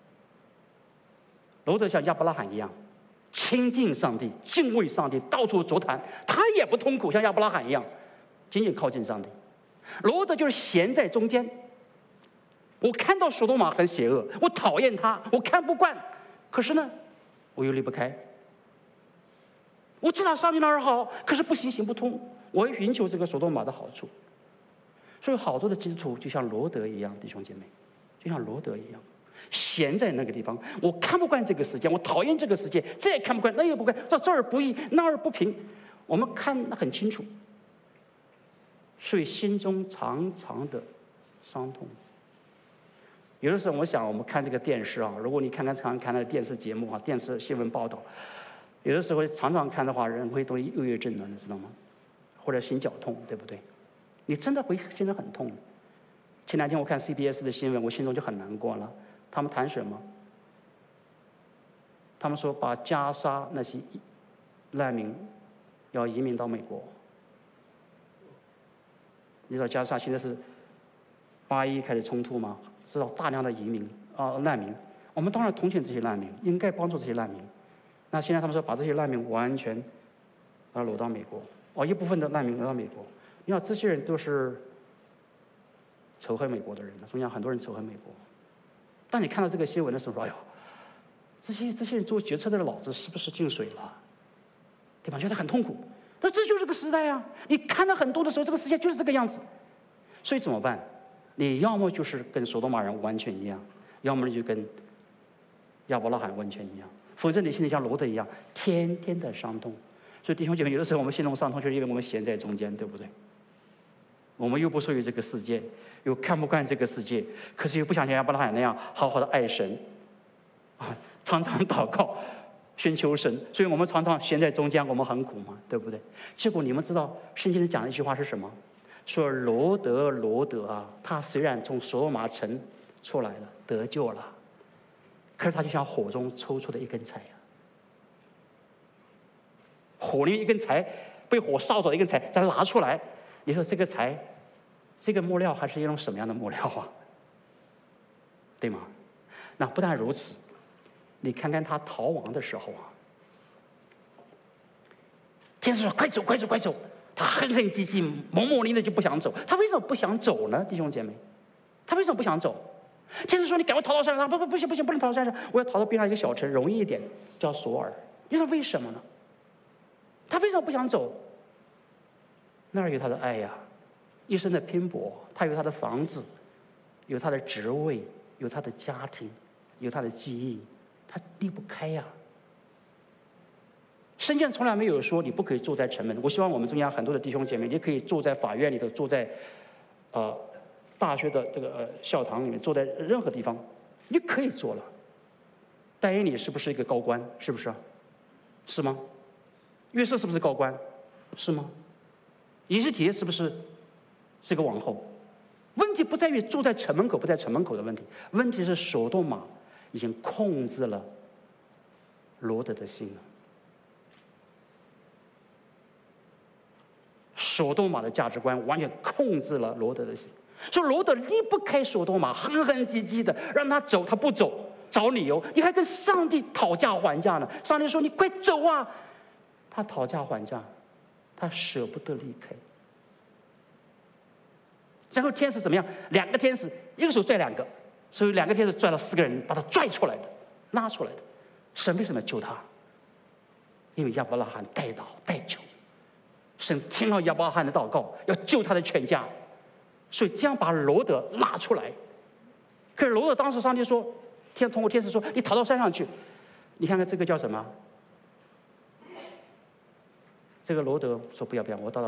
罗德像亚伯拉罕一样，亲近上帝，敬畏上帝，到处足坛，他也不痛苦，像亚伯拉罕一样，紧紧靠近上帝。罗德就是闲在中间。我看到索多玛很邪恶，我讨厌他，我看不惯， 可是呢，我又离不开。我知道上帝那儿好，可是不行，行不通。我要寻求这个索多玛的好处。所以好多的基督徒就像罗德一样，弟兄姐妹，就像罗德一样，闲在那个地方。我看不惯这个世界，我讨厌这个世界，这也看不惯，那也不惯，这这儿不义，那儿不平。我们看得很清楚，所以心中常常的伤痛。有的时候我想，我们看这个电视啊，如果你看看常看那个电视节目啊，电视新闻报道，有的时候常常看的话，人会都忧郁症的，你知道吗？或者心绞痛，对不对？你真的会心里很痛。前两天我看 C B S 的新闻，我心中就很难过了。他们谈什么？他们说把加沙那些难民要移民到美国。你知道加沙现在是八一开始冲突吗？知道大量的移民啊、呃、难民，我们当然同情这些难民，应该帮助这些难民。那现在他们说把这些难民完全啊掳到美国，哦，一部分的难民掳到美国。你看这些人都是仇恨美国的人，中间很多人仇恨美国。当你看到这个新闻的时候，哎呦，这些这些人做决策的脑子是不是进水了？对吧？觉得很痛苦。那这就是个时代啊！你看到很多的时候，这个世界就是这个样子。所以怎么办？你要么就是跟索多玛人完全一样，要么你就跟亚伯拉罕完全一样，否则你心里像罗德一样，天天的伤痛。所以弟兄姐妹，有的时候我们心中伤痛，就是因为我们闲在中间，对不对？我们又不属于这个世界，又看不惯这个世界，可是又不想像亚伯拉罕那样好好的爱神，啊，常常祷告，寻求神。所以我们常常闲在中间，我们很苦嘛，对不对？结果你们知道圣经里讲的一句话是什么？说罗德罗德啊，他虽然从索多玛城出来了，得救了，可是他就像火中抽出的一根柴啊，火里一根柴，被火烧着的一根柴，再拿出来，你说这个柴，这个木料还是一种什么样的木料啊？对吗？那不但如此，你看看他逃亡的时候啊，天使说快走快走快走，他哼哼唧唧猛猛力的就不想走。他为什么不想走呢？弟兄姐妹，他为什么不想走？天使说你赶快逃到山上，不不不行不行，不能逃到山上，我要逃到边上一个小城，容易一点，叫索尔。你说为什么呢？他为什么不想走？那儿有他的爱呀，一生的拼搏，他有他的房子，有他的职位，有他的家庭，有他的记忆，他离不开呀。圣经从来没有说你不可以住在城门。我希望我们中间很多的弟兄姐妹，你可以住在法院里头，住在呃大学的这个呃校堂里面，坐在任何地方，你可以做了。但以理是不是一个高官？是不是啊？是吗？约瑟是不是高官？是吗？以斯帖是不是是个王后？问题不在于住在城门口不在城门口的问题，问题是索多玛已经控制了罗德的心了。索多玛的价值观完全控制了罗德的心，所以罗德离不开索多玛，哼哼唧唧的让他走，他不走，找理由，你还跟上帝讨价还价呢。上帝说你快走啊，他讨价还价，他舍不得离开。然后天使怎么样？两个天使，一个手拽两个，所以两个天使拽了四个人，把他拽出来的，拉出来的。神为什么要救他？因为亚伯拉罕代祷代求，神听到亚伯拉罕的祷告，要救他的全家，所以这样把罗德拉出来。可是罗德当时上帝说，天通过天使说，你逃到山上去。你看看这个叫什么？这个罗德说不要不要，我到了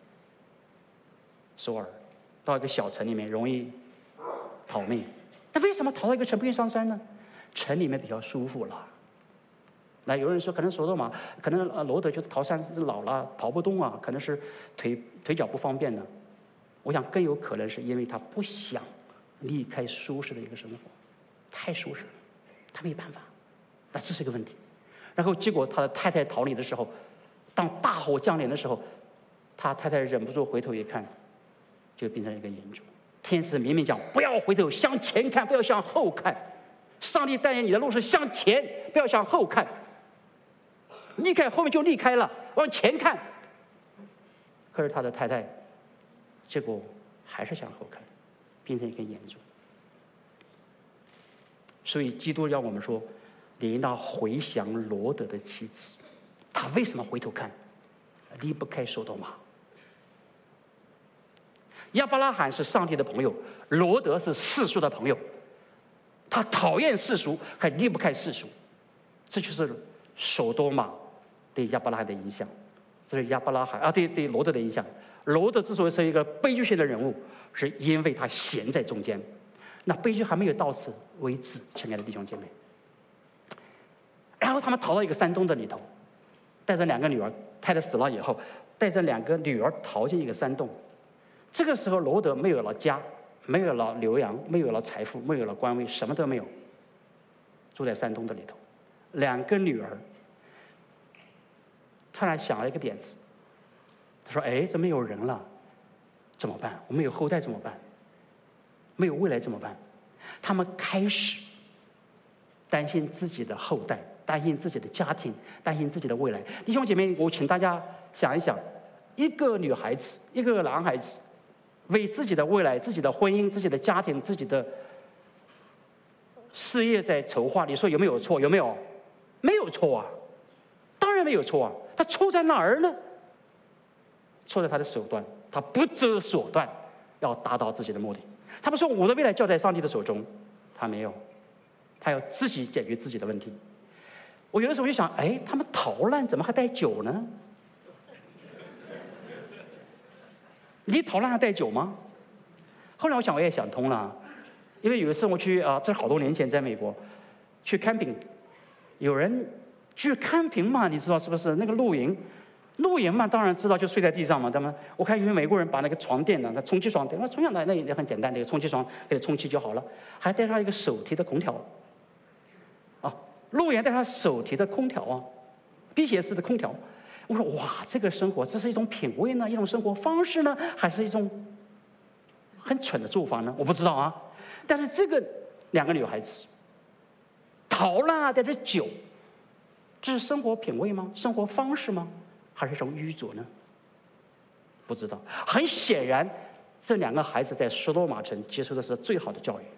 首尔，到一个小城里面容易逃命。那为什么逃到一个城不愿意上山呢？城里面比较舒服了。那有人说，可能索多玛，可能呃罗德就是逃山老了，跑不动啊，可能是腿腿脚不方便呢。我想更有可能是因为他不想离开舒适的一个生活，太舒适了，他没办法。那这是一个问题。然后结果他的太太逃离的时候，当大火降临的时候，他太太忍不住回头一看，就变成一个眼珠。天使明明讲不要回头，向前看，不要向后看。上帝带领你的路是向前，不要向后看。离开后面就离开了，往前看。可是他的太太，结果还是向后看，变成一根眼珠。所以基督要我们说， 你应当回想罗德的妻子，他为什么回头看，离不开索多玛？亚伯拉罕是上帝的朋友，罗德是世俗的朋友，他讨厌世俗，还离不开世俗，这就是索多玛对亚伯拉罕的影响，这是亚伯拉罕啊，对对罗德的影响。罗德之所以是一个悲剧性的人物，是因为他闲在中间。那悲剧还没有到此为止，亲爱的弟兄姐妹。然后他们逃到一个山洞的里头，带着两个女儿，太太死了以后，带着两个女儿逃进一个山洞。这个时候，罗德没有了家，没有了牛羊，没有了财富，没有了官位，什么都没有，住在山洞的里头。两个女儿突然想了一个点子，他说：“哎，这没有人了，怎么办？我们有后代怎么办？没有未来怎么办？”他们开始担心自己的后代，担心自己的家庭，担心自己的未来。弟兄姐妹，我请大家想一想，一个女孩子，一个男孩子，为自己的未来、自己的婚姻、自己的家庭、自己的事业在筹划，你说有没有错？有没有？没有错啊，当然没有错啊。他错在哪儿呢？错在他的手段，他不择手段要达到自己的目的。他不说我的未来交在上帝的手中，他没有，他要自己解决自己的问题。我有的时候就想，哎，他们逃难怎么还带酒呢？你逃难还带酒吗？后来我想，我也想通了，因为有一次我去啊，这是好多年前在美国去 camping， 有人去 camping 嘛，你知道是不是？那个露营。露营嘛，当然知道，就睡在地上嘛。他们我看有些美国人把那个床垫呢，那充气床垫，那充上来那也很简单，那个充气床给它充气就好了，还带上一个手提的空调。啊，露营带上手提的空调啊，辟邪式的空调。我说哇，这个生活这是一种品味呢，一种生活方式呢，还是一种很蠢的做法呢？我不知道啊。但是这个两个女孩子逃难啊，带着酒，这是生活品味吗？生活方式吗？还是一种愚拙呢？不知道。很显然，这两个孩子在索多玛城接受的是最好的教育。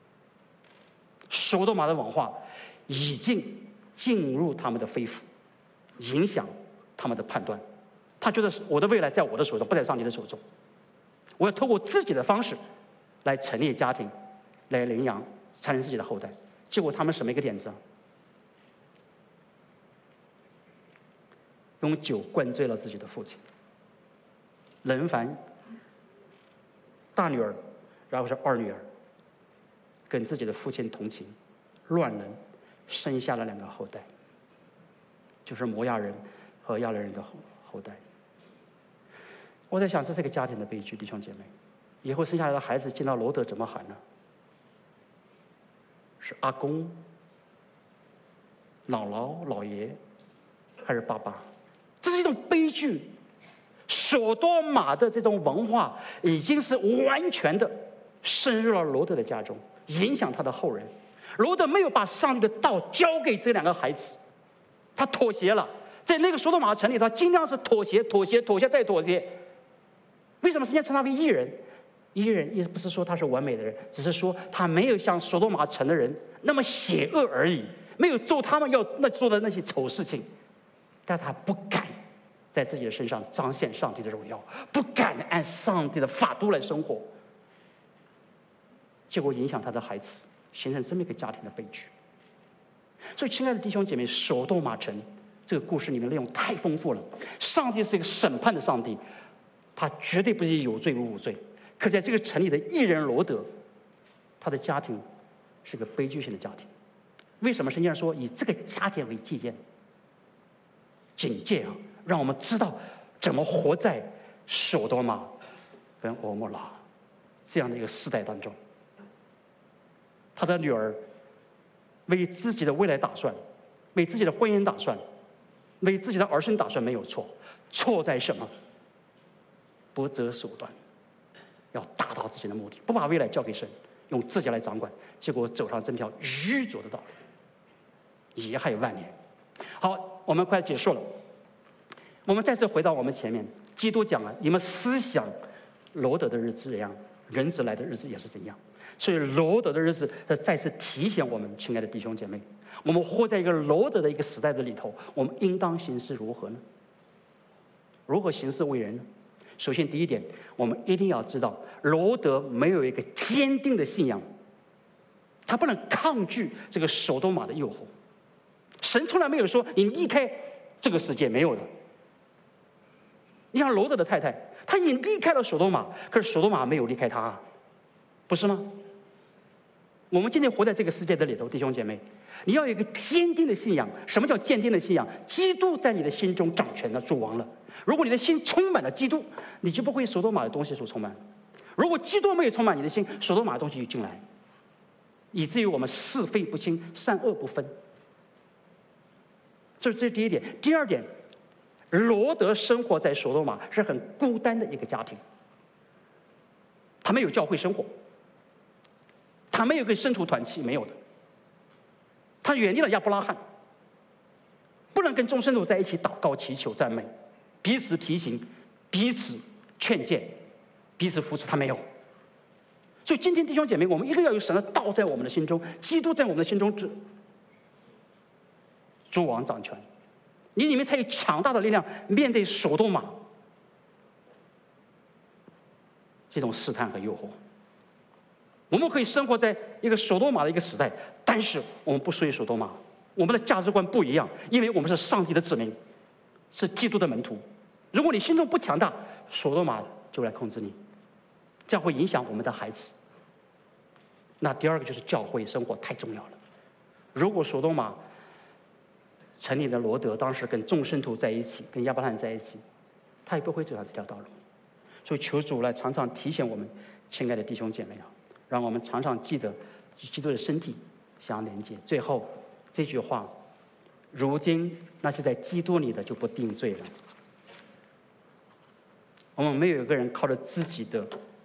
索多玛的文化已经进入他们的肺腑，影响他们的判断。他觉得我的未来在我的手中，不在上帝的手中。我要透过自己的方式来成立家庭，来领养，产生自己的后代。结果他们什么一个点子啊？用酒灌醉了自己的父亲，人凡大女儿，然后是二女儿，跟自己的父亲同情，乱伦，生下了两个后代，就是摩亚人和亚兰人的后后代。我在想，这是一个家庭的悲剧，弟兄姐妹，以后生下来的孩子见到罗德怎么喊呢？是阿公、姥姥、姥爷，还是爸爸？这是一种悲剧。索多玛的这种文化已经是完全的深入了罗德的家中，影响他的后人。罗德没有把上帝的道交给这两个孩子，他妥协了。在那个索多玛城里，他尽量是妥协、妥协、妥协再妥协。为什么圣经称他为义人？义人也不是说他是完美的人，只是说他没有像索多玛城的人那么邪恶而已，没有做他们要那做的那些丑事情。但他不敢在自己的身上彰显上帝的荣耀，不敢按上帝的法度来生活，结果影响他的孩子，形成这么一个家庭的悲剧。所以，亲爱的弟兄姐妹，索多玛城这个故事里面内容太丰富了。上帝是一个审判的上帝，他绝对不是有罪无无罪。可在这个城里的义人罗德，他的家庭是个悲剧性的家庭。为什么圣经上说以这个家庭为戒验？警戒啊，让我们知道怎么活在索多玛跟俄摩拉这样的一个时代当中。他的女儿为自己的未来打算，为自己的婚姻打算，为自己的儿孙打算，没有错。错在什么？不择手段，要达到自己的目的，不把未来交给神，用自己来掌管，结果走上这条愚拙的道路，贻害万年。好，我们快结束了。我们再次回到我们前面，基督讲了，你们思想罗德的日子怎样，人子来的日子也是怎样。 所以罗德的日子，它再次提醒我们，亲爱的弟兄姐妹，我们活在一个罗德的一个时代的里头，我们应当行事如何呢？如何行事为人呢？首先，第一点，我们一定要知道，罗德没有一个坚定的信仰，他不能抗拒这个所多玛的诱惑。神从来没有说你离开这个世界，没有的。你像罗德的太太，她已经离开了所多玛，可是所多玛没有离开她，不是吗？我们今天活在这个世界的里头，弟兄姐妹，你要有一个坚定的信仰。什么叫坚定的信仰？基督在你的心中掌权了，主王了。如果你的心充满了基督，你就不会所多玛的东西所充满。如果基督没有充满你的心，所多玛的东西就进来，以至于我们是非不清，善恶不分。这这是第一点。第二点，罗德生活在所多玛是很孤单的一个家庭，他没有教会生活，他没有跟圣徒团契，没有的。他远离了亚伯拉罕，不能跟众圣徒在一起祷告、祈求、赞美，彼此提醒、彼此劝诫、彼此扶持，他没有。所以今天弟兄姐妹，我们一个要有神的道在我们的心中，基督在我们的心中，诸王掌权，你里面才有强大的力量面对所多玛这种试探和诱惑。我们可以生活在一个所多玛的一个时代，但是我们不属于所多玛，我们的价值观不一样，因为我们是上帝的子民，是基督的门徒。如果你心中不强大，所多玛就来控制你，这样会影响我们的孩子。那第二个就是教会生活太重要了。如果所多玛城里的罗德当时跟众圣徒在一起，跟亚伯拉罕在一起，他也不会走上这条道路。所以求主来常常提醒我们，亲爱的弟兄姐妹啊，让我们常常记得与基督的身体相连接。最后这句话，如今那是在基督里的就不定罪了。我们没有一个人靠着自己的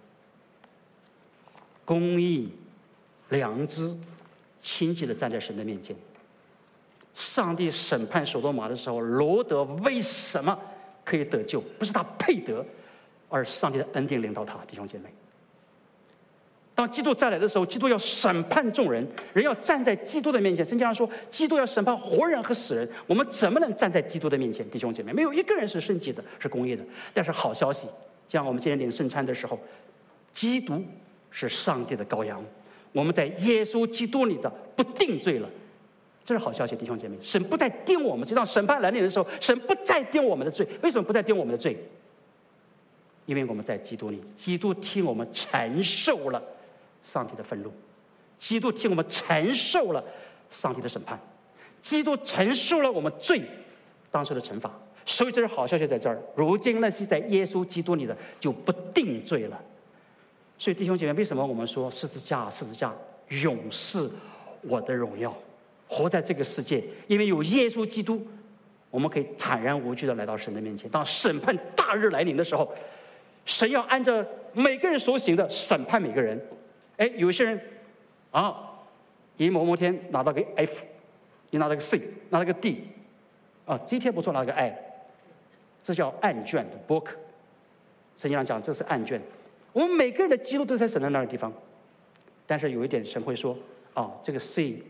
公义、良知，清洁的站在神的面前。上帝审判所多玛的时候，罗德为什么可以得救？不是他配得，而上帝的恩典领导他。弟兄姐妹，当基督再来的时候，基督要审判众人，人要站在基督的面前。圣经上说，基督要审判活人和死人。我们怎么能站在基督的面前？弟兄姐妹，没有一个人是圣洁的，是公义的。但是好消息，像我们今天领圣餐的时候，基督是上帝的羔羊，我们在耶稣基督里的不定罪了。这是好消息，弟兄姐妹，神不再定我们。就当审判来临的时候，神不再定我们的罪。为什么不再定我们的罪？因为我们在基督里，基督替我们承受了上帝的愤怒，基督替我们承受了上帝的审判，基督承受了我们罪当时的惩罚。所以这是好消息在这儿。如今那些在耶稣基督里的就不定罪了。所以弟兄姐妹，为什么我们说十字架，十字架永是我的荣耀？活在这个世界，因为有耶稣基督，我们可以坦然无惧的来到神的面前。当审判大日来临的时候，神要按照每个人所行的审判每个人。哎，有些人啊，你某某天拿到个 F， 你拿到个 C， 拿到个 D， 啊，今天不错拿到个 I， 这叫案卷的 book。圣经上讲这是案卷，我们每个人的记录都在神的那个地方。但是有一点，神会说啊，这个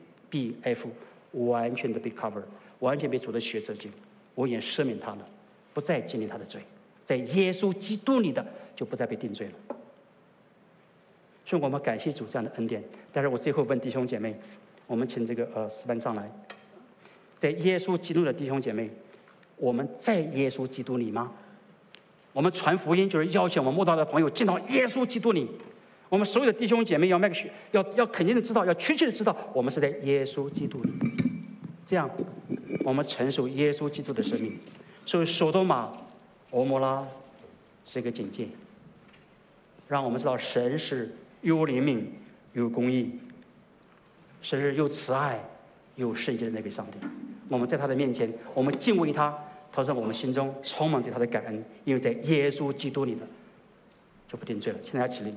C。B、F 完全的被 cover， 完全被主的血遮禁，我也赦免他了，不再经历他的罪，在耶稣基督里的就不再被定罪了。所以我们感谢主这样的恩典。但是我最后问弟兄姐妹，我们请这个呃司班长来，在耶稣基督的弟兄姐妹，我们在耶稣基督里吗？我们传福音就是邀请我们慕道的朋友进到耶稣基督里。我们所有的弟兄姐妹要 make sure， 要要肯定的知道，要确切的知道，我们是在耶稣基督里，这样我们承受耶稣基督的生命。所以所多玛、蛾摩拉是一个警戒，让我们知道神是又怜悯又公义，神是又慈爱又圣洁的那位上帝。我们在他的面前，我们敬畏他，他让我们心中充满对他的感恩，因为在耶稣基督里的就不定罪了。现在要起立。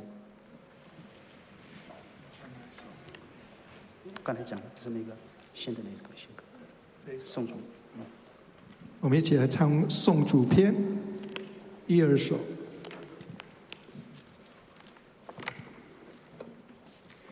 刚才讲的就是那个新的那个新歌，颂主。嗯， 我们一起来唱颂主篇一二首。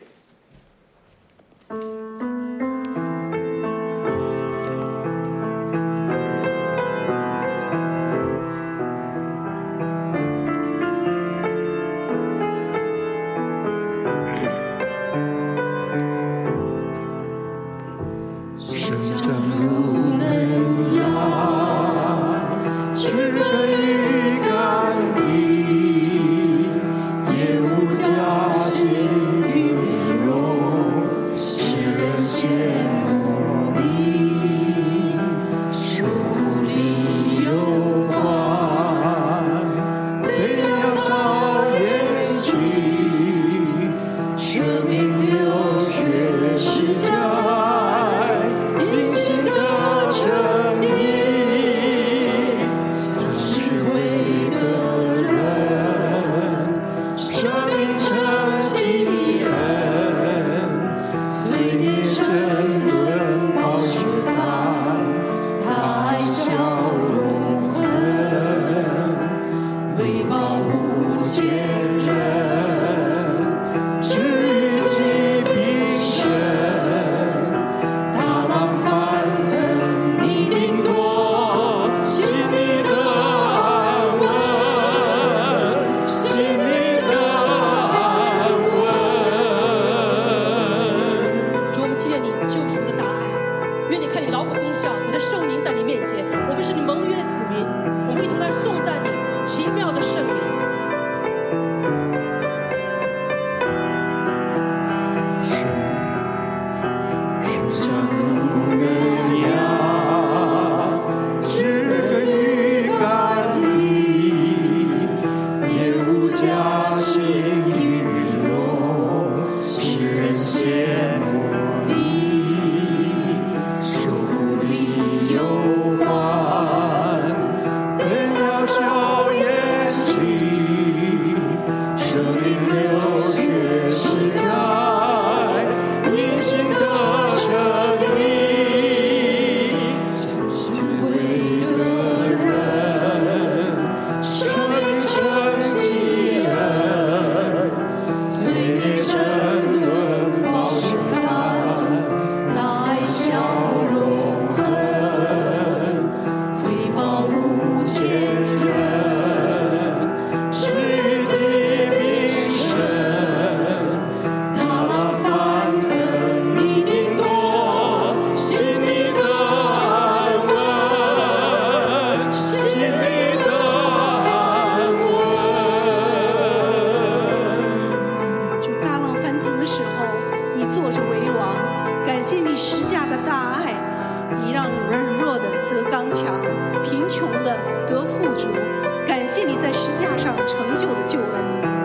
贫穷的得富足。感谢你在十字架上成就的救恩，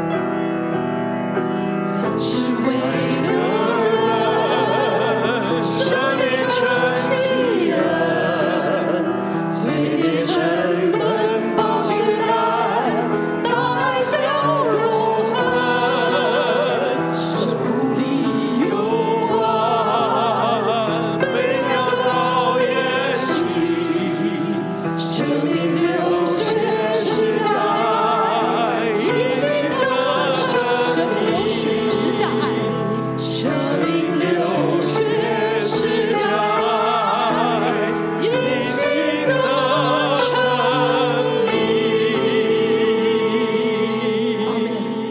将智慧的人生命成其人，罪孽成本宝血淡，大爱笑容恨，受苦里有光，美妙早也起，生命流血十字架爱，一心的成，生命流血十字架爱，生命流血十字架爱，一心的成立。阿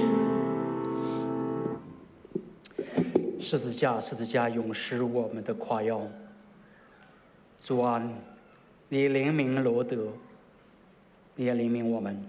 门。 十字架，十字架，永是我们的夸耀。主啊，你怜悯罗德，你也怜悯我们。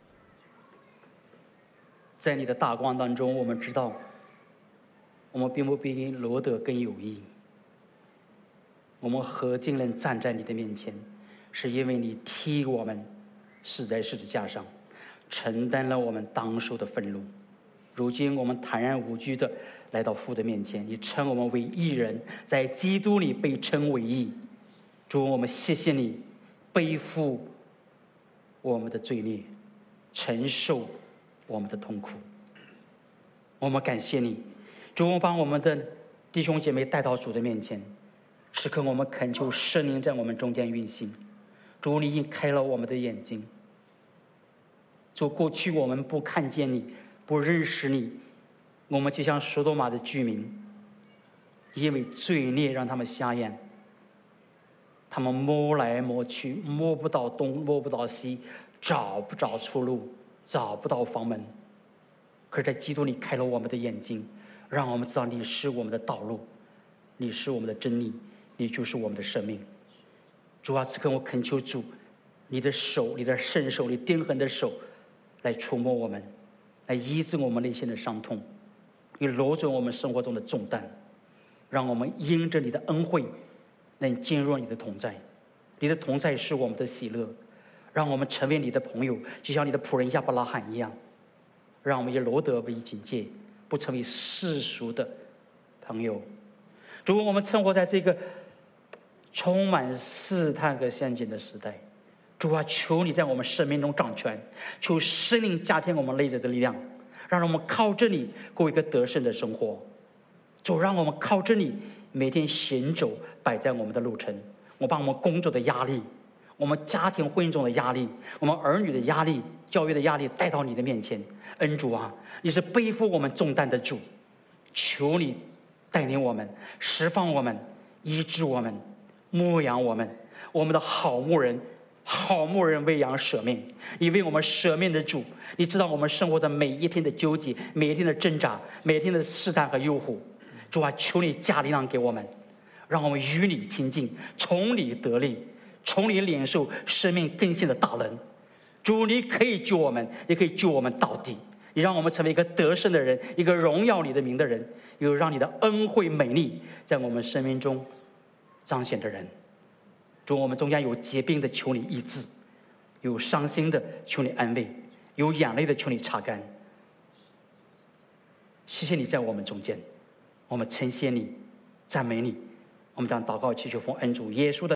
在你的大光当中，我们知道，我们并不比罗德更有益。我们何竟能站在你的面前，是因为你替我们死在十字架上，承担了我们当受的愤怒。如今我们坦然无惧的来到父的面前，你称我们为义人，在基督里被称为义。主，我们谢谢你背负我们的罪孽，承受我们的痛苦。我们感谢你，主，我们把我们的弟兄姐妹带到主的面前，时刻我们恳求圣灵在我们中间运行。主，你已经开了我们的眼睛。主，过去我们不看见你，不认识你，我们就像索多玛的居民，因为罪孽让他们瞎眼，他们摸来摸去，摸不到东，摸不到西，找不着出路，找不到房门。可是在基督里开了我们的眼睛，让我们知道你是我们的道路，你是我们的真理，你就是我们的生命。主啊，此刻我恳求主，你的手，你的圣手，你钉痕的手来触摸我们，来医治我们内心的伤痛，你挪走我们生活中的重担，让我们因着你的恩惠能进入你的同在。你的同在是我们的喜乐，让我们成为你的朋友，就像你的仆人亚伯拉罕一样，让我们以罗德为警戒，不成为世俗的朋友。如果我们生活在这个充满试探和陷阱的时代，主啊，求你在我们生命中掌权，求圣灵加添我们内在的力量，让我们靠着你过一个得胜的生活。主，让我们靠着你每天行走摆在我们的路程。我把我们工作的压力，我们家庭婚姻中的压力，我们儿女的压力，教育的压力带到你的面前。恩主啊，你是背负我们重担的主，求你带领我们，释放我们，医治我们，牧养我们。我们的好牧人，好牧人为羊舍命，你为我们舍命的主，你知道我们生活的每一天的纠结，每一天的挣扎，每一天的试探和诱惑。主啊，求你加力量给我们，让我们与你亲近，从你得力，从你领受生命更新的大能。主，你可以救我们，也可以救我们到底。你让我们成为一个得胜的人，一个荣耀你的名的人，又让你的恩惠美丽在我们生命中彰显的人。主，我们中间有疾病的，求你医治；有伤心的，求你安慰；有眼泪的，求你擦干。谢谢你在我们中间，我们称谢你，赞美你。我们将祷告祈求奉恩主耶稣的